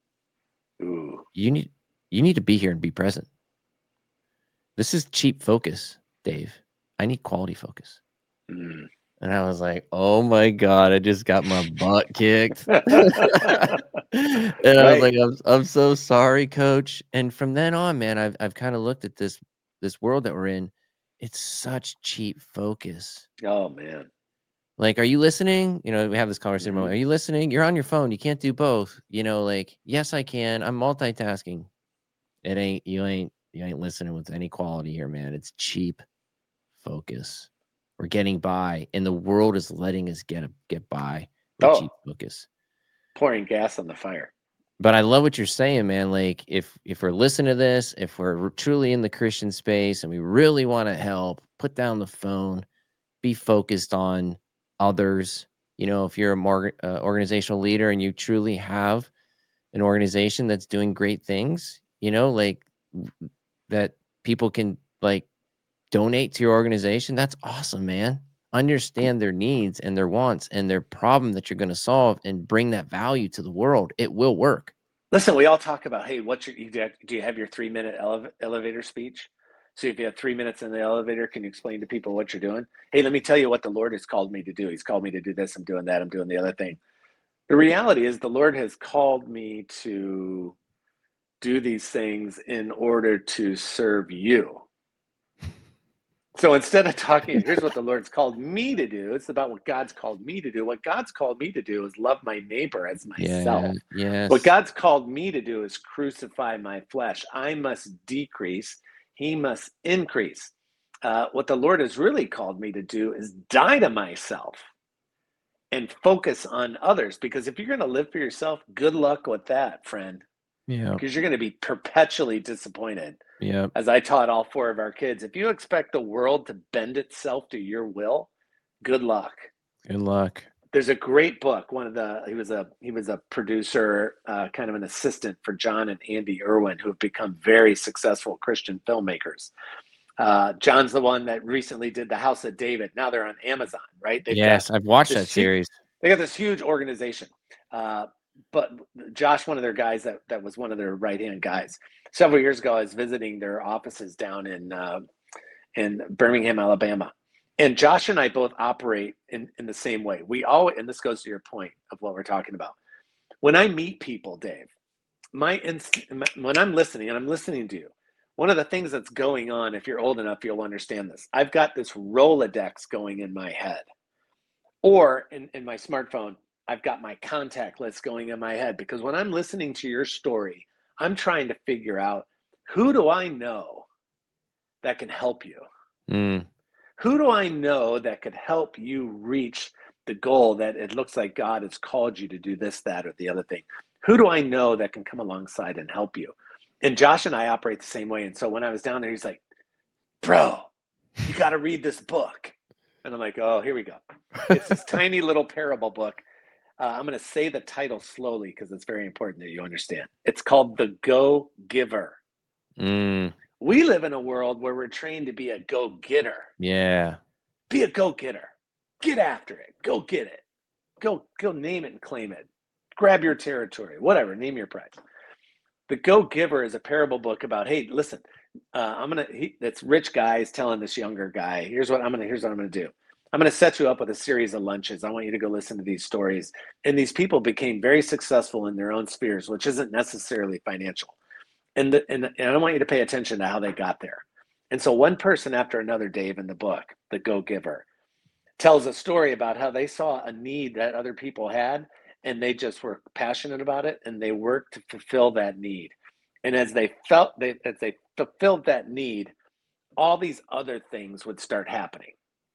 Ooh. You need, you need to be here and be present. This is cheap focus, Dave. I need quality focus." Mm. And I was like, oh my God, I just got my butt kicked. And I Right. was like, I'm, I'm so sorry, coach. And from then on, man, I've, I've kind of looked at this, this world that we're in. It's such cheap focus. Oh, man. Like, are you listening? You know, we have this conversation. Mm-hmm. Are you listening? You're on your phone. You can't do both. You know, like, yes, I can. I'm multitasking. It ain't, you ain't, you ain't listening with any quality here, man. It's cheap focus. We're getting by, and the world is letting us get a, get by with Oh. cheap focus. Pouring gas on the fire. But I love what you're saying, man. Like, if if we're listening to this, if we're truly in the Christian space and we really want to help, put down the phone, be focused on others. You know, if you're a more uh, organizational leader and you truly have an organization that's doing great things, you know, like that people can like donate to your organization. That's awesome, man. Understand their needs and their wants and their problem that you're going to solve and bring that value to the world. It will work. Listen, we all talk about, hey, what's your, do you have your three minute ele- elevator speech? So if you have three minutes in the elevator, can you explain to people what you're doing? Hey, let me tell you what the Lord has called me to do. He's called me to do this. I'm doing that. I'm doing the other thing. The reality is the Lord has called me to do these things in order to serve you. So instead of talking, here's what the Lord's called me to do. It's about what God's called me to do. What God's called me to do is love my neighbor as myself. Yeah, yes. What God's called me to do is crucify my flesh. I must decrease. He must increase. Uh, what the Lord has really called me to do is die to myself and focus on others. Because if you're going to live for yourself, good luck with that, friend. Yeah. Because you're going to be perpetually disappointed. Yeah. As I taught all four of our kids, if you expect the world to bend itself to your will, good luck. Good luck. There's a great book. One of the he was a he was a producer, uh, kind of an assistant for John and Andy Irwin, who have become very successful Christian filmmakers. Uh, John's the one that recently did The House of David. Now they're on Amazon, right? They've yes, I've watched that huge, series. They got this huge organization. Uh, but Josh, one of their guys that, that was one of their right-hand guys, several years ago, I was visiting their offices down in uh, in Birmingham, Alabama. And Josh and I both operate in, in the same way. We always, and this goes to your point of what we're talking about. When I meet people, Dave, my inst- when I'm listening, and I'm listening to you, one of the things that's going on, if you're old enough, you'll understand this. I've got this Rolodex going in my head. Or in, in my smartphone, I've got my contact list going in my head. Because when I'm listening to your story, I'm trying to figure out, who do I know that can help you? Mm. Who do I know that could help you reach the goal that it looks like God has called you to do this, that, or the other thing? Who do I know that can come alongside and help you? And Josh and I operate the same way. And so when I was down there, he's like, bro, you got to read this book. And I'm like, oh, here we go. It's this tiny little parable book. Uh, I'm going to say the title slowly because it's very important that you understand. It's called The Go-Giver. Mm. We live in a world where we're trained to be a go-getter. Yeah. Be a go-getter. get after it. Go get it. Go, go name it and claim it. Grab your territory, whatever, name your prize. The Go Giver is a parable book about, hey, listen, uh, I'm going to, it's rich guys telling this younger guy, here's what I'm going to, here's what I'm going to do. I'm going to set you up with a series of lunches. I want you to go listen to these stories. And these people became very successful in their own spheres, which isn't necessarily financial. And, the, and, and I want you to pay attention to how they got there. And so one person after another, Dave, in the book, The Go Giver, tells a story about how they saw a need that other people had, and they just were passionate about it, and they worked to fulfill that need. And as they felt, they, as they fulfilled that need, all these other things would start happening.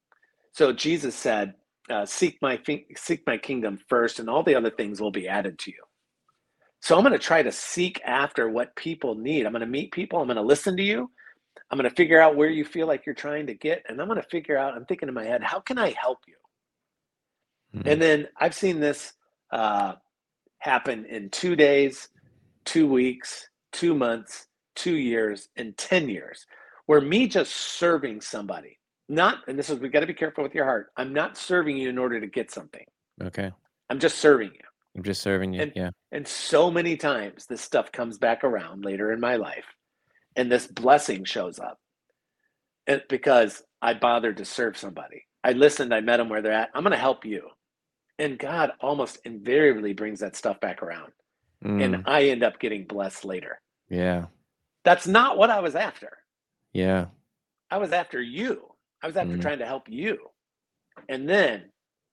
So Jesus said, uh, seek my seek my kingdom first, and all the other things will be added to you. So I'm going to try to seek after what people need. I'm going to meet people. I'm going to listen to you. I'm going to figure out where you feel like you're trying to get, and I'm going to figure out, I'm thinking in my head, how can I help you? Mm-hmm. And then I've seen this uh, happen in two days, two weeks, two months, two years, and ten years, where me just serving somebody, not, and this is, we got to be careful with your heart. I'm not serving you in order to get something. Okay. I'm just serving you. I'm just serving you. And, yeah. And so many times this stuff comes back around later in my life, and this blessing shows up. And because I bothered to serve somebody. I listened, I met them where they're at. I'm going to help you. And God almost invariably brings that stuff back around. Mm. And I end up getting blessed later. Yeah. That's not what I was after. Yeah. I was after you. I was after mm. trying to help you. And then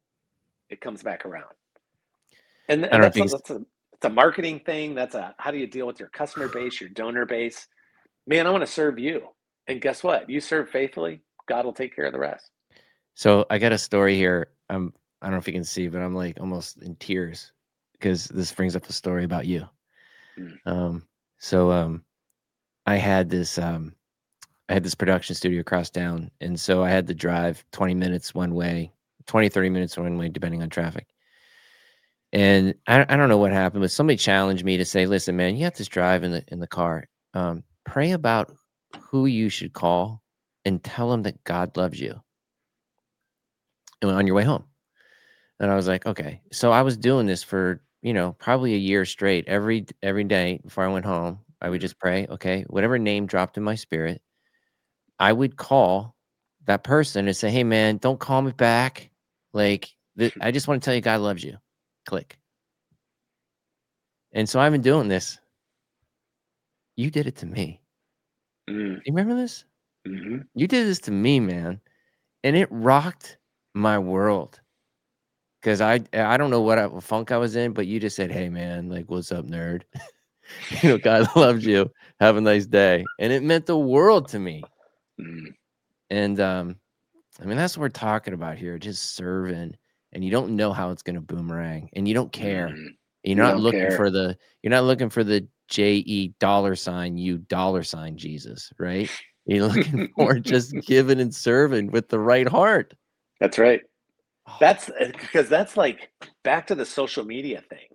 it comes back around. And, and that's, a, that's, a, that's a marketing thing. That's a, how do you deal with your customer base, your donor base? Man, I want to serve you. And guess what? You serve faithfully, God will take care of the rest. So I got a story here. Um, I don't know if you can see, but I'm like almost in tears because this brings up a story about you. Mm. Um, so um, I had this um, I had this production studio across town, and so I had to drive twenty minutes one way, twenty, thirty minutes one way, depending on traffic. And I, I don't know what happened, but somebody challenged me to say, listen, man, you have to drive in the in the car. Um, pray about who you should call and tell them that God loves you. And on your way home. And I was like, okay. So I was doing this for, you know, probably a year straight. Every every day before I went home, I would just pray, okay, whatever name dropped in my spirit, I would call that person and say, hey, man, don't call me back. Like, th- I just want to tell you God loves you. Click. And so I've been doing this. You did it to me. Mm. You remember this? Mm-hmm. You did this to me, man. And it rocked my world. Because I I don't know what I, funk I was in, but you just said, hey, man, like, what's up, nerd? You know, God loves you. Have a nice day. And it meant the world to me. Mm. And, um, I mean, that's what we're talking about here, just serving. And you don't know how it's going to boomerang. And you don't care. Mm. You're you not looking care. for the, you're not looking for the J E dollar sign, you dollar sign Jesus, right? You're looking for just giving and serving with the right heart. That's right. That's because that's like back to the social media thing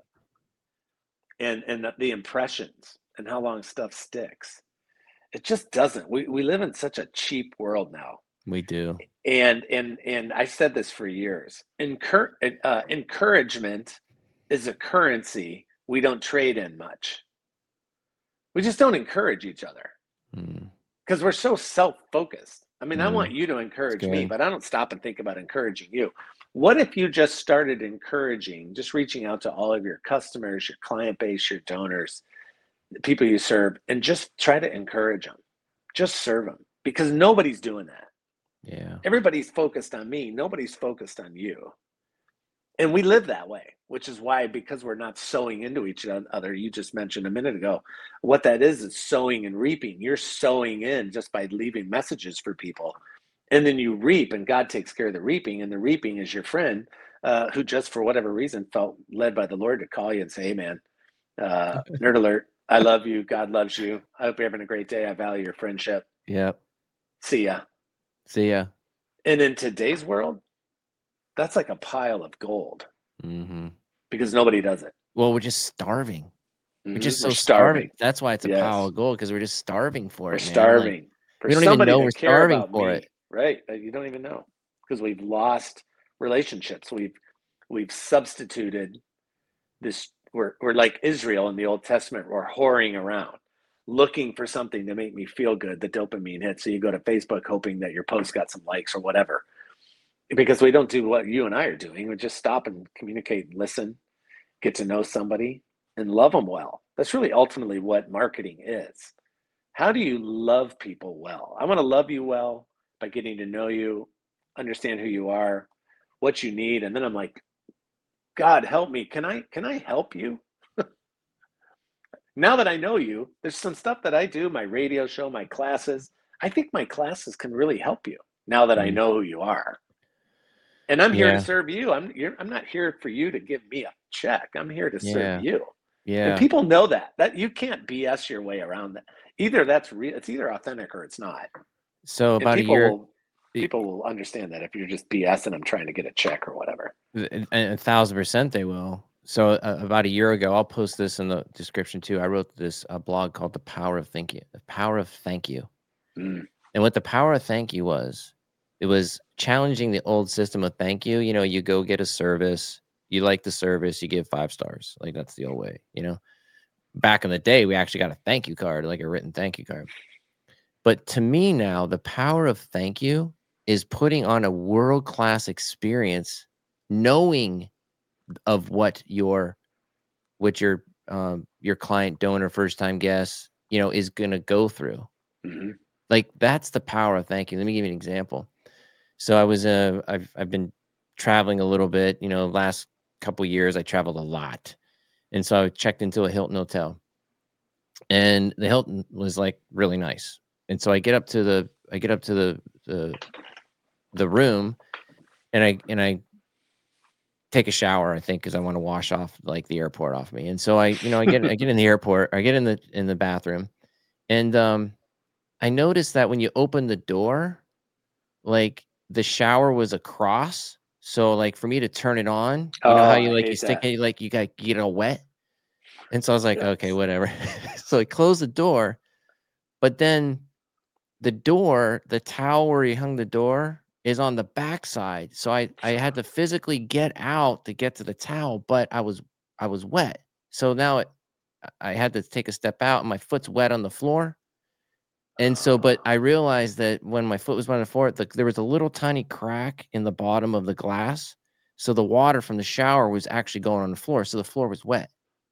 and, and the, the impressions and how long stuff sticks. It just doesn't. We we live in such a cheap world now. We do. And and and I said this for years. Encur- uh, encouragement is a currency we don't trade in much. We just don't encourage each other because mm. we're so self-focused. I mean, mm. I want you to encourage me, but I don't stop and think about encouraging you. What if you just started encouraging, just reaching out to all of your customers, your client base, your donors, the people you serve, and just try to encourage them. Just serve them because nobody's doing that. Yeah. Everybody's focused on me. Nobody's focused on you. And we live that way, which is why, because we're not sowing into each other, you just mentioned a minute ago, what that is, is sowing and reaping. You're sowing in just by leaving messages for people. And then you reap, and God takes care of the reaping, and the reaping is your friend uh, who just for whatever reason felt led by the Lord to call you and say, hey, man, uh, nerd alert, I love you. God loves you. I hope you're having a great day. I value your friendship. Yep. See ya. See ya. And in today's world, that's like a pile of gold mm-hmm. because nobody does it. Well, we're just starving. Mm-hmm. We're just so we're starving. starving. That's why it's a yes. pile of gold because we're just starving for we're it, man. Starving. Like, we don't even know we're starving for me, it. Right. You don't even know because we've lost relationships. We've we've substituted this. We're we're like Israel in the Old Testament. We're whoring around, looking for something to make me feel good. The dopamine hit. So you go to Facebook hoping that your post got some likes or whatever. Because we don't do what you and I are doing. We just stop and communicate and listen, get to know somebody, and love them well. That's really ultimately what marketing is. How do you love people well? I want to love you well by getting to know you, understand who you are, what you need, and then I'm like, God, help me. Can I can I help you? Now that I know you, there's some stuff that I do, my radio show, my classes. I think my classes can really help you now that I Mm. know who you are. And I'm here to Yeah. serve you. I'm you're, I'm not here for you to give me a check. I'm here to Yeah. serve you. And Yeah. people know that. That you can't B S your way around that. Either that's real, it's either authentic or it's not. So And about a people year, will people will understand that if you're just BSing them trying to get a check or whatever. a, a thousand percent they will. So uh, about a year ago, I'll post this in the description too. I wrote this uh, blog called "The Power of Thank You." The Power of Thank You. Mm. And what the power of thank you was, it was challenging the old system of thank you. You know, you go get a service, you like the service, you give five stars. Like that's the old way, you know. Back in the day, we actually got a thank you card, like a written thank you card. But to me now, the power of thank you is putting on a world-class experience, knowing of what your what your um your client, donor, first time guest, you know, is gonna go through. Mm-hmm. Like that's the power of thank you. Let me give you an example. So I was uh I've I've been traveling a little bit, you know, last couple years I traveled a lot. And so I checked into a Hilton hotel. And the Hilton was like really nice. And so I get up to the I get up to the the the room and I and I take a shower, I think, because I want to wash off like the airport off me. And so I, you know, I get I get in the airport, I get in the in the bathroom, and um I noticed that when you open the door, like the shower was across. So like for me to turn it on, you know how Oh, you I like you hate stick that. it, like you got you get all wet. And so I was like, okay, Yes. whatever. So I closed the door, but then the door, the towel where he hung the door is on the backside. So I I had to physically get out to get to the towel, but I was I was wet. So now it, I had to take a step out and my foot's wet on the floor. And so, but Oh, I realized that when my foot was on the floor, the, there was a little tiny crack in the bottom of the glass. So the water from the shower was actually going on the floor. So the floor was wet.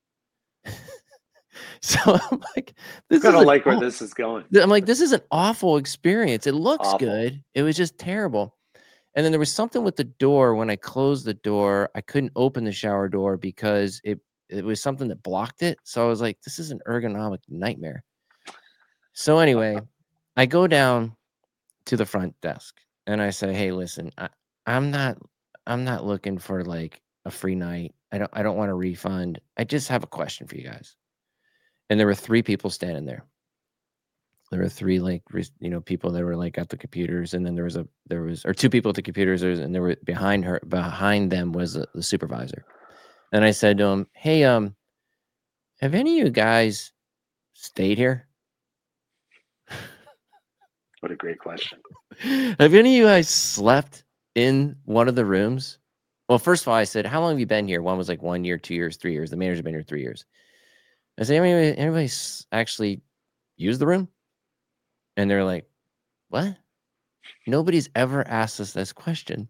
So I'm like, this I is don't an like where aw- this is going. I'm like, this is an awful experience. It looks Awful. good. It was just terrible. And then there was something with the door. When I closed the door, I couldn't open the shower door because it it was something that blocked it. So I was like, this is an ergonomic nightmare. So anyway, I go down to the front desk and I say, "Hey, listen, I, I'm not I'm not looking for like a free night. I don't I don't want a refund. I just have a question for you guys." And there were three people standing there. There were three like res- you know people that were like at the computers, and then there was a there was or two people at the computers, there's- and there were behind her behind them was the, the supervisor. And I said to him, "Hey, um, have any of you guys stayed here? What a great question. Have any of you guys slept in one of the rooms?" Well, first of all, I said, "How long have you been here?" One was like one year, two years, three years. The manager's been here three years. I said, "Anybody, anybody s- actually use the room?" And they're like, "What? Nobody's ever asked us this question."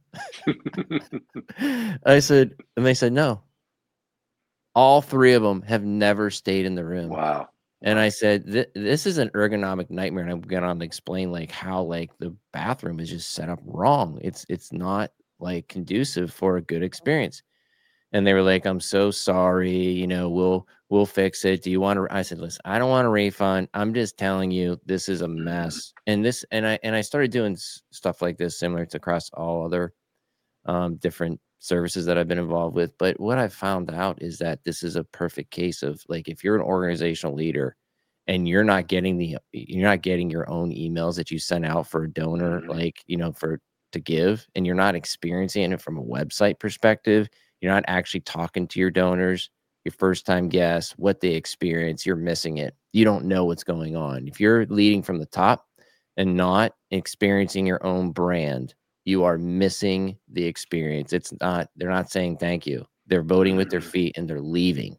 I said, and they said, "No. All three of them have never stayed in the room." Wow. And Wow. I said, "Th- this is an ergonomic nightmare." And I'm going on to explain like how like the bathroom is just set up wrong. It's it's not like conducive for a good experience. And they were like, "I'm so sorry. You know, we'll we'll fix it. Do you want to?" I said, "Listen, I don't want a refund. I'm just telling you, this is a Mhm. mess." And this, and I and I started doing s- stuff like this, similar to across all other um, different services that I've been involved with. But what I found out is that this is a perfect case of like if you're an organizational leader and you're not getting the you're not getting your own emails that you send out for a donor, Mhm. like you know, for to give, and you're not experiencing it from a website perspective, you're not actually talking to your donors, your first time guests, what they experience, you're missing it. You don't know what's going on. If you're leading from the top and not experiencing your own brand, you are missing the experience. It's not, they're not saying thank you. They're voting with their feet and they're leaving.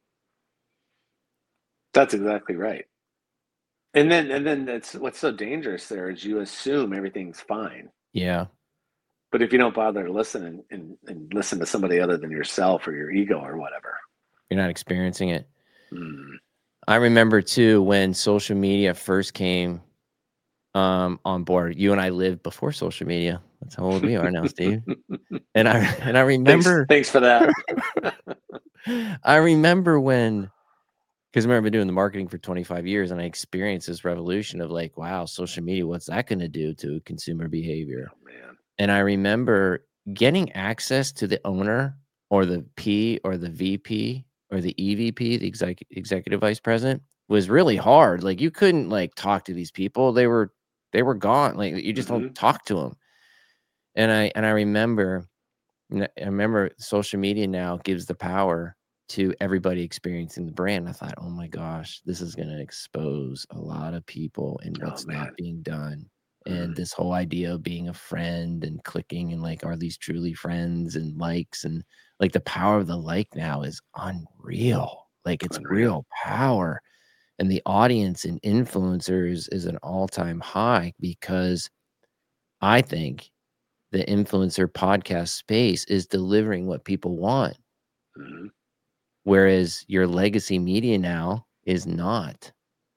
That's exactly right. And then, and then that's what's so dangerous there is you assume everything's fine. Yeah. But if you don't bother to listen and, and, and listen to somebody other than yourself or your ego or whatever, you're not experiencing it. Mm. I remember too, when social media first came um, on board, you and I lived before social media. That's how old we are now, Steve. And I, and I remember, thanks, thanks for that. I remember when, because remember, I've been doing the marketing for twenty-five years, and I experienced this revolution of like, wow, social media, what's that going to do to consumer behavior? Oh, man. And I remember getting access to the owner or the P or the V P or the E V P, the exec executive vice president, was really hard. Like you couldn't like talk to these people. They were, they were gone. Like you just mm-hmm. don't talk to them. And I, and I remember, I remember social media now gives the power to everybody experiencing the brand. I thought, oh my gosh, this is going to expose a lot of people and what's oh, not being done. And mm. this whole idea of being a friend and clicking and like, are these truly friends and likes, and like the power of the like now is unreal. Like it's unreal. Real power. And the audience and influencers is an all-time high, because I think the influencer podcast space is delivering what people want. Mm-hmm. Whereas your legacy media now is not.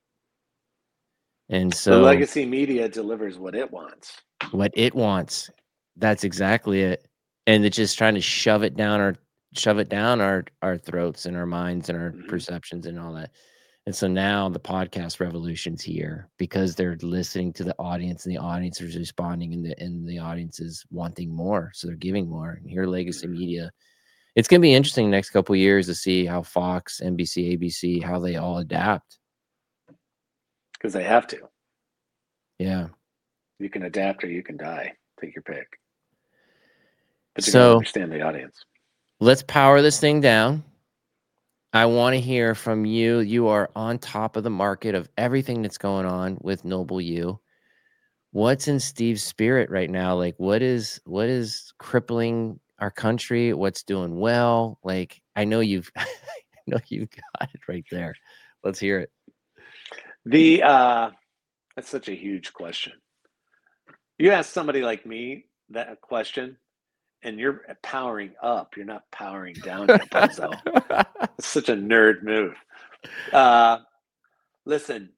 And so the legacy media delivers what it wants. What it wants. That's exactly it. And it's just trying to shove it down our shove it down our our throats and our minds and our mm-hmm. perceptions and all that. And so now the podcast revolution's here, because they're listening to the audience, and the audience is responding, and the and the audience is wanting more. So they're giving more. And here legacy mm-hmm. media. It's going to be interesting next couple of years to see how Fox, N B C, A B C, how they all adapt. Because they have to. Yeah. You can adapt or you can die. Take your pick. But you so, gotta understand the audience. Let's power this thing down. I want to hear from you. You are on top of the market of everything that's going on with Noble U. What's in Steve's spirit right now? Like, what is what is crippling our country? What's doing well? Like, I know you've I know you've got it right there. Let's hear it. The uh that's such a huge question. You ask somebody like me that question, and you're powering up. You're not powering down, so it's such a nerd move. Uh listen,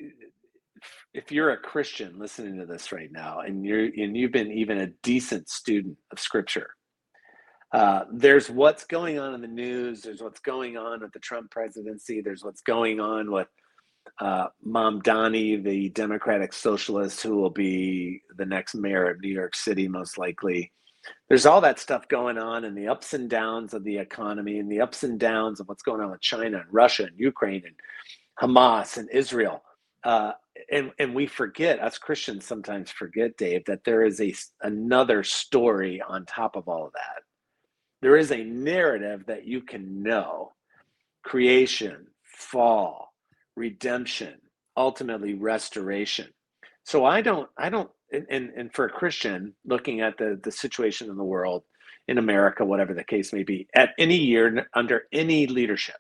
if you're a Christian listening to this right now, and you're and you've been even a decent student of Scripture, uh, there's what's going on in the news. There's what's going on with the Trump presidency. There's what's going on with uh, Mamdani, the Democratic Socialist, who will be the next mayor of New York City, most likely. There's all that stuff going on, and the ups and downs of the economy, and the ups and downs of what's going on with China and Russia and Ukraine and Hamas and Israel. Uh, and, and we forget, us Christians sometimes forget, Dave, that there is a, another story on top of all of that. There is a narrative that you can know: creation, fall, redemption, ultimately restoration. So I don't, I don't, and, and for a Christian looking at the, the situation in the world, in America, whatever the case may be, at any year, under any leadership,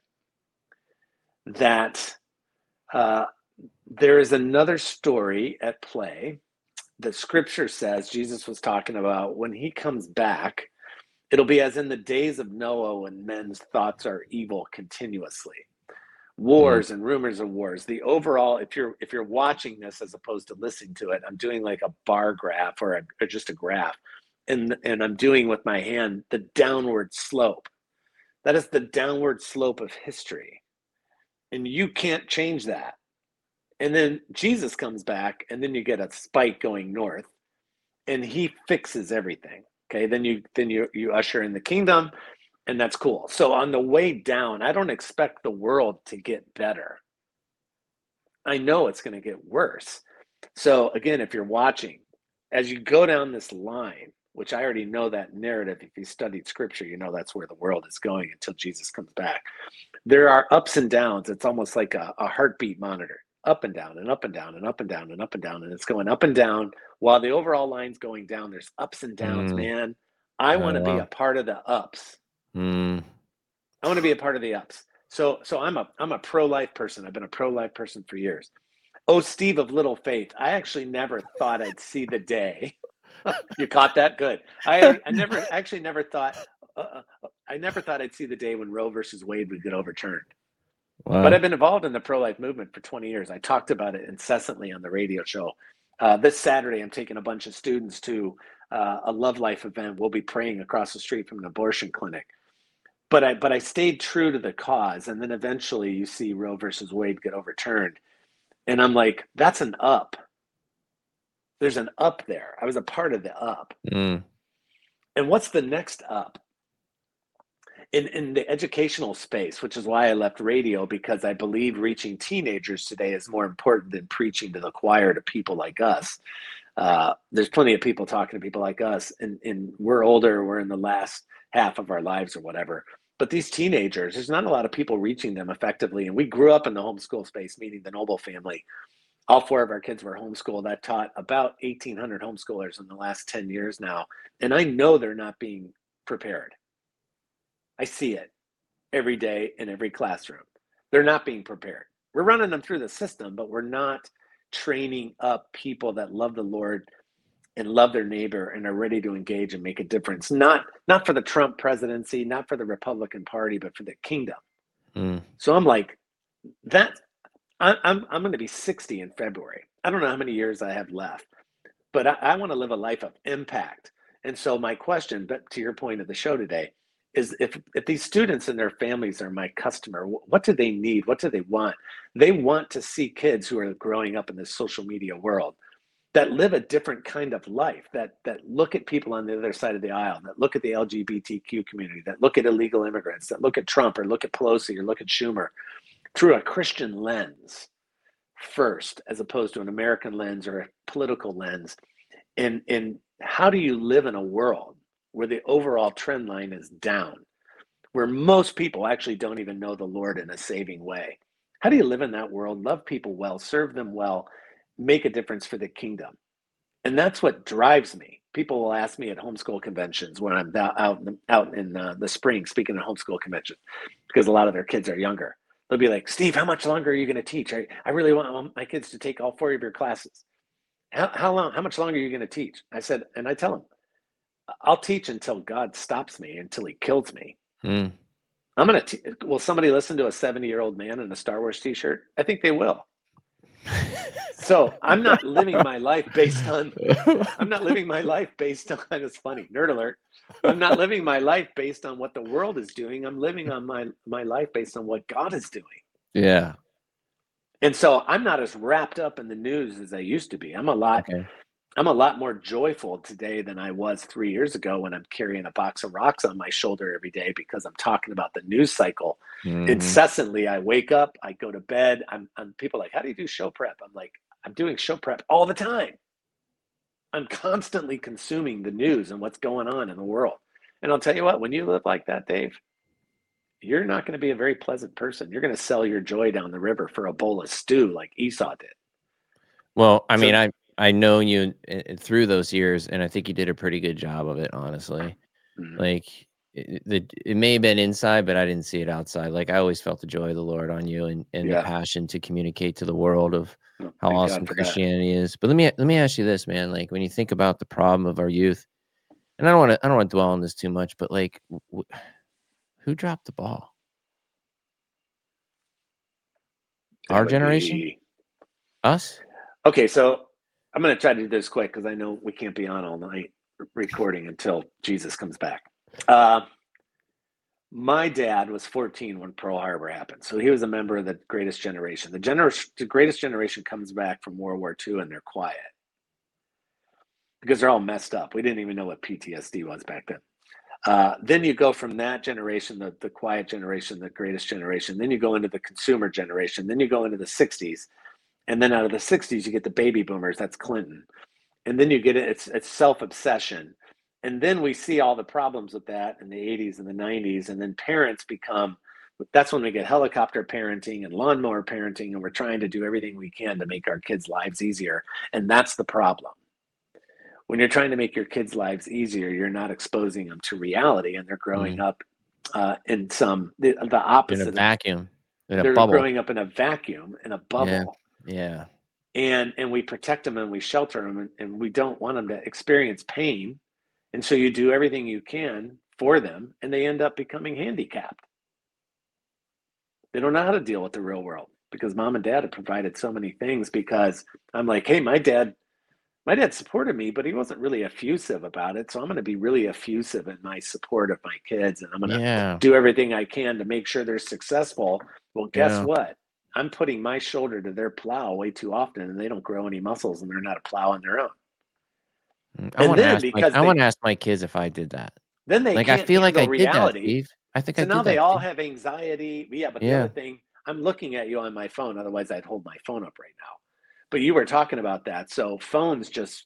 that uh, there is another story at play. The Scripture says, Jesus was talking about, when he comes back, it'll be as in the days of Noah, when men's thoughts are evil continuously. Wars mm-hmm. and rumors of wars. The overall, if you're if you're watching this as opposed to listening to it, I'm doing like a bar graph or, a, or just a graph, and and I'm doing with my hand the downward slope. That is the downward slope of history, and you can't change that. And then Jesus comes back, and then you get a spike going north, and he fixes everything. Okay, then you then you you usher in the kingdom, and that's cool. So on the way down, I don't expect the world to get better. I know it's going to get worse. So again, if you're watching, as you go down this line, which I already know that narrative, if you studied Scripture, you know that's where the world is going until Jesus comes back. There are ups and downs. It's almost like a, a heartbeat monitor. up and down and up and down and up and down and up and down. And it's going up and down while the overall line's going down. There's ups and downs, Mm. man. I Oh, want to be wow. a part of the ups. Mm. I want to be a part of the ups. So, so I'm a, I'm a pro-life person. I've been a pro-life person for years. Oh, Steve of little faith. I actually never thought I'd see the day. You caught that? Good. I, I never, actually never thought, uh, I never thought I'd see the day when Roe versus Wade would get overturned. Wow. But I've been involved in the pro-life movement for twenty years. I talked about it incessantly on the radio show. Uh, this Saturday, I'm taking a bunch of students to uh, a Love Life event. We'll be praying across the street from an abortion clinic. But I, but I stayed true to the cause. And then eventually you see Roe versus Wade get overturned. And I'm like, that's an up. There's an up there. I was a part of the up. Mm. And what's the next up? In, in the educational space, which is why I left radio, because I believe reaching teenagers today is more important than preaching to the choir to people like us. Uh, there's plenty of people talking to people like us, and, and we're older, we're in the last half of our lives or whatever. But these teenagers, there's not a lot of people reaching them effectively. And we grew up in the homeschool space, meaning the Noble family. All four of our kids were homeschooled. I've taught about eighteen hundred homeschoolers in the last ten years now. And I know they're not being prepared. I see it every day in every classroom. They're not being prepared. We're running them through the system, but we're not training up people that love the Lord and love their neighbor and are ready to engage and make a difference. Not, not for the Trump presidency, not for the Republican Party, but for the kingdom. Mm. So I'm like, that, I, I'm, I'm going to be sixty in February. I don't know how many years I have left, but I, I want to live a life of impact. And so my question, but to your point of the show today, is if, if these students and their families are my customer, what do they need? What do they want? They want to see kids who are growing up in this social media world that live a different kind of life, that, that look at people on the other side of the aisle, that look at the L G B T Q community, that look at illegal immigrants, that look at Trump or look at Pelosi or look at Schumer through a Christian lens first, as opposed to an American lens or a political lens. And, and how do you live in a world where the overall trend line is down, where most people actually don't even know the Lord in a saving way? How do you live in that world, love people well, serve them well, make a difference for the kingdom? And that's what drives me. People will ask me at homeschool conventions when I'm out, out in uh, the spring speaking at homeschool conventions, because a lot of their kids are younger. They'll be like, Steve, how much longer are you going to teach? I, I really want my kids to take all four of your classes. How, how long, how much longer are you going to teach? I said, and I tell them, I'll teach until God stops me, until he kills me. Mm. I'm going to, will somebody listen to a seventy year old man in a Star Wars t-shirt? I think they will. So I'm not living my life based on, I'm not living my life based on, it's funny, nerd alert. I'm not living my life based on what the world is doing. I'm living on my, my life based on what God is doing. Yeah. And so I'm not as wrapped up in the news as I used to be. I'm a lot, Okay. I'm a lot more joyful today than I was three years ago when I'm carrying a box of rocks on my shoulder every day because I'm talking about the news cycle. Mm-hmm. Incessantly, I wake up, I go to bed. I'm, I'm people are like, how do you do show prep? I'm like, I'm doing show prep all the time. I'm constantly consuming the news and what's going on in the world. And I'll tell you what, when you live like that, Dave, you're not going to be a very pleasant person. You're going to sell your joy down the river for a bowl of stew like Esau did. Well, I So, mean, I I know you through those years, and I think you did a pretty good job of it, honestly. Mm-hmm. Like, it, it, it may have been inside, but I didn't see it outside. Like, I always felt the joy of the Lord on you, and, and yeah. the passion to communicate to the world of oh, how awesome Christianity that. is. But let me let me ask you this, man. Like, when you think about the problem of our youth, and I don't want to I don't want to dwell on this too much, but like, w- who dropped the ball? That our generation? Be... Us? Okay, so I'm going to try to do this quick because I know we can't be on all night recording until Jesus comes back. Uh, my dad was fourteen when Pearl Harbor happened, so he was a member of the Greatest Generation. The, gener- the Greatest Generation comes back from World War Two and they're quiet because they're all messed up. We didn't even know what P T S D was back then. Uh, then you go from that generation, the, the quiet generation, the Greatest Generation. Then you go into the consumer generation. Then you go into the sixties. And then out of the sixties, you get the baby boomers. That's Clinton. And then you get it. It's, it's self-obsession. And then we see all the problems with that in the eighties and the nineties. And then parents become that's when we get helicopter parenting and lawnmower parenting, and we're trying to do everything we can to make our kids' lives easier. And that's the problem. When you're trying to make your kids' lives easier, you're not exposing them to reality, and they're growing Mm. up uh, in some the, the In opposite a of vacuum, in a they're bubble. growing up in a vacuum, in a Yeah, bubble, yeah. and and we protect them and we shelter them, and, and we don't want them to experience pain, and so you do everything you can for them, and they end up becoming handicapped. They don't know how to deal with the real world because mom and dad have provided so many things. Because I'm like, hey, my dad, my dad supported me, but he wasn't really effusive about it. So I'm going to be really effusive in my support of my kids, and I'm going to Yeah, do everything I can to make sure they're successful. Well, guess yeah. what? I'm putting my shoulder to their plow way too often, and they don't grow any muscles, and they're not a plow on their own. Mm, I And wanna then ask my because I they wanna ask my kids if I did that. then they Like, I can't feel like handle I did that, reality. Steve. I think So I now did they that, all Steve. have anxiety. Yeah, but the Yeah. other thing, I'm looking at you on my phone. Otherwise, I'd hold my phone up right now. But you were talking about that. So phones just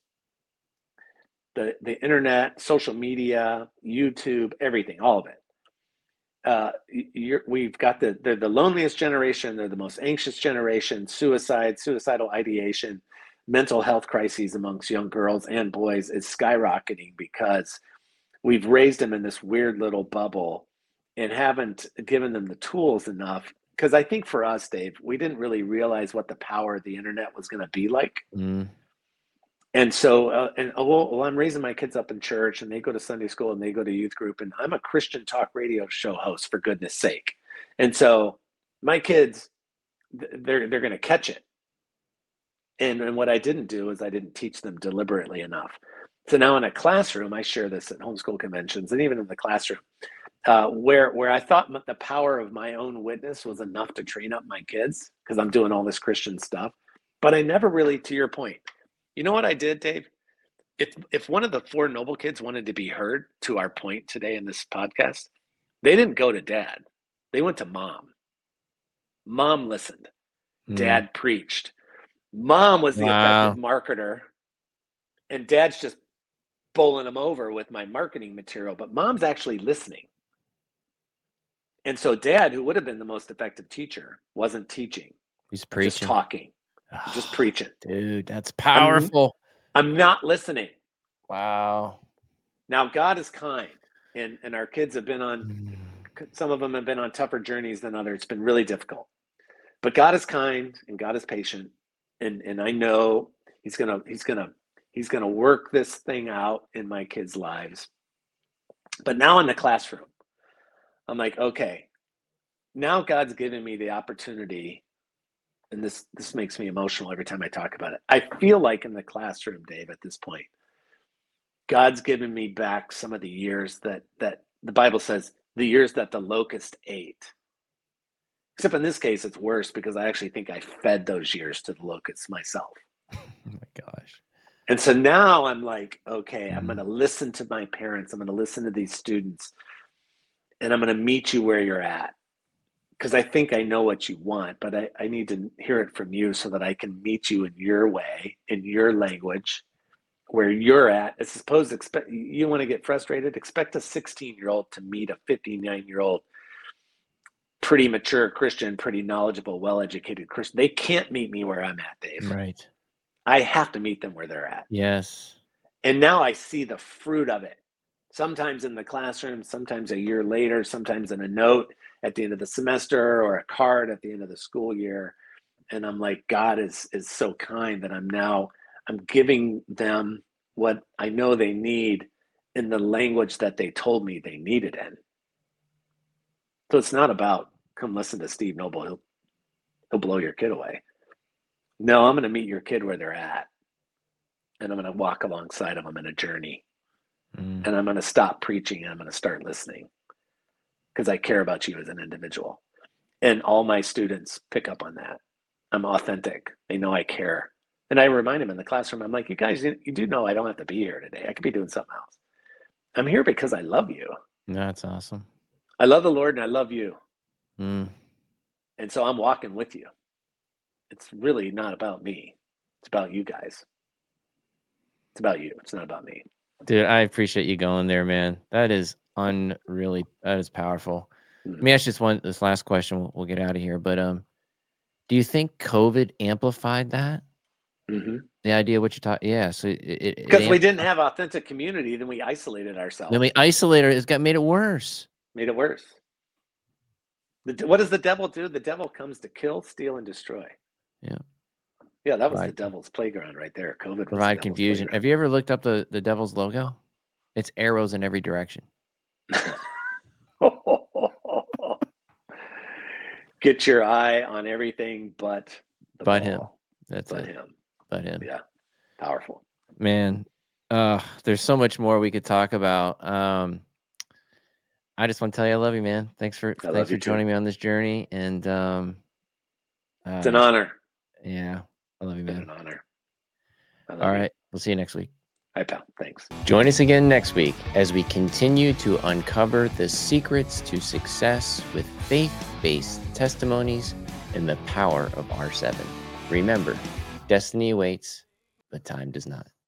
the the internet, social media, YouTube, everything, all of it. Uh, you're, we've got the they're the loneliest generation. They're the most anxious generation. Suicide, suicidal ideation, mental health crises amongst young girls and boys is skyrocketing because we've raised them in this weird little bubble and haven't given them the tools enough. Because I think for us, Dave, we didn't really realize what the power of the internet was going to be like. Mm. And so, uh, and oh, well, well, I'm raising my kids up in church, and they go to Sunday school and they go to youth group, and I'm a Christian talk radio show host, for goodness sake. And so, my kids, they're they're going to catch it. And and what I didn't do is I didn't teach them deliberately enough. So now in a classroom, I share this at homeschool conventions, and even in the classroom, uh, where where I thought the power of my own witness was enough to train up my kids because I'm doing all this Christian stuff, but I never really, to your point, you know what I did, Dave? If if one of the four noble kids wanted to be heard, to our point today in this podcast, they didn't go to dad. They went to mom. Mom listened. Mm. Dad preached. Mom was the effective Wow. marketer, and dad's just bowling them over with my marketing material, but mom's actually listening. And so dad, who would have been the most effective teacher, wasn't teaching. He's Just preaching. talking. Just preaching. Dude, that's I'm, powerful. I'm not listening. Wow. Now, God is kind, and, and our kids have been on, Mm. some of them have been on tougher journeys than others. It's been really difficult. But God is kind and God is patient. And, and I know he's gonna, he's gonna, he's gonna work this thing out in my kids' lives. But now in the classroom, I'm like, okay, now God's given me the opportunity, and this this makes me emotional every time I talk about it. I feel like in the classroom, Dave, at this point, God's given me back some of the years that that the Bible says, the years that the locust ate. Except in this case, it's worse because I actually think I fed those years to the locusts myself. Oh my gosh. And so now I'm like, okay, Mm. I'm going to listen to my parents. I'm going to listen to these students, and I'm going to meet you where you're at. Because I think I know what you want, but I, I need to hear it from you so that I can meet you in your way, in your language, where you're at. I suppose expect you want to get frustrated. Expect a sixteen year old to meet a fifty-nine year old, pretty mature Christian, pretty knowledgeable, well educated Christian. They can't meet me where I'm at, Dave. Right. I have to meet them where they're at. Yes. And now I see the fruit of it. Sometimes in the classroom, sometimes a year later, sometimes in a note at the end of the semester or a card at the end of the school year. And I'm like, God is is so kind that I'm now I'm giving them what I know they need in the language that they told me they needed in. So it's not about come listen to Steve Noble, he'll he'll blow your kid away. No, I'm going to meet your kid where they're at, and I'm going to walk alongside them in a journey. Mm. And I'm going to stop preaching and I'm going to start listening because I care about you as an individual. And all my students pick up on that. I'm authentic. They know I care. And I remind them in the classroom, I'm like, you guys, you, you do know I don't have to be here today. I could be doing something else. I'm here because I love you. That's awesome. I love the Lord and I love you. Mm. And so I'm walking with you. It's really not about me. It's about you guys. It's about you. It's not about me. Dude, I appreciate you going there, man. That is unreally, that is powerful. Let me ask just one, this last question. We'll, we'll get out of here. But um, do you think COVID amplified that? Mm-hmm. The idea what you're talking, yeah. So it because we didn't have authentic community, then we isolated ourselves. Then we isolated. It's got made it worse. Made it worse. The, what does the devil do? The devil comes to kill, steal, and destroy. Yeah. Yeah, that was Provide, the devil's playground right there. COVID was provide the confusion. Playground. Have you ever looked up the, the devil's logo? It's arrows in every direction. Get your eye on everything but the but ball. him. That's but it. him. But him. Yeah. Powerful. Man, uh, there's so much more we could talk about. Um, I just want to tell you I love you, man. Thanks for I thanks for joining too. me on this journey. And um, uh, it's an honor. Yeah, I love you, man. It's an honor. All right, you. We'll see you next week. Hi, pal. Thanks. Join us again next week as we continue to uncover the secrets to success with faith-based testimonies and the power of R seven. Remember, destiny awaits, but time does not.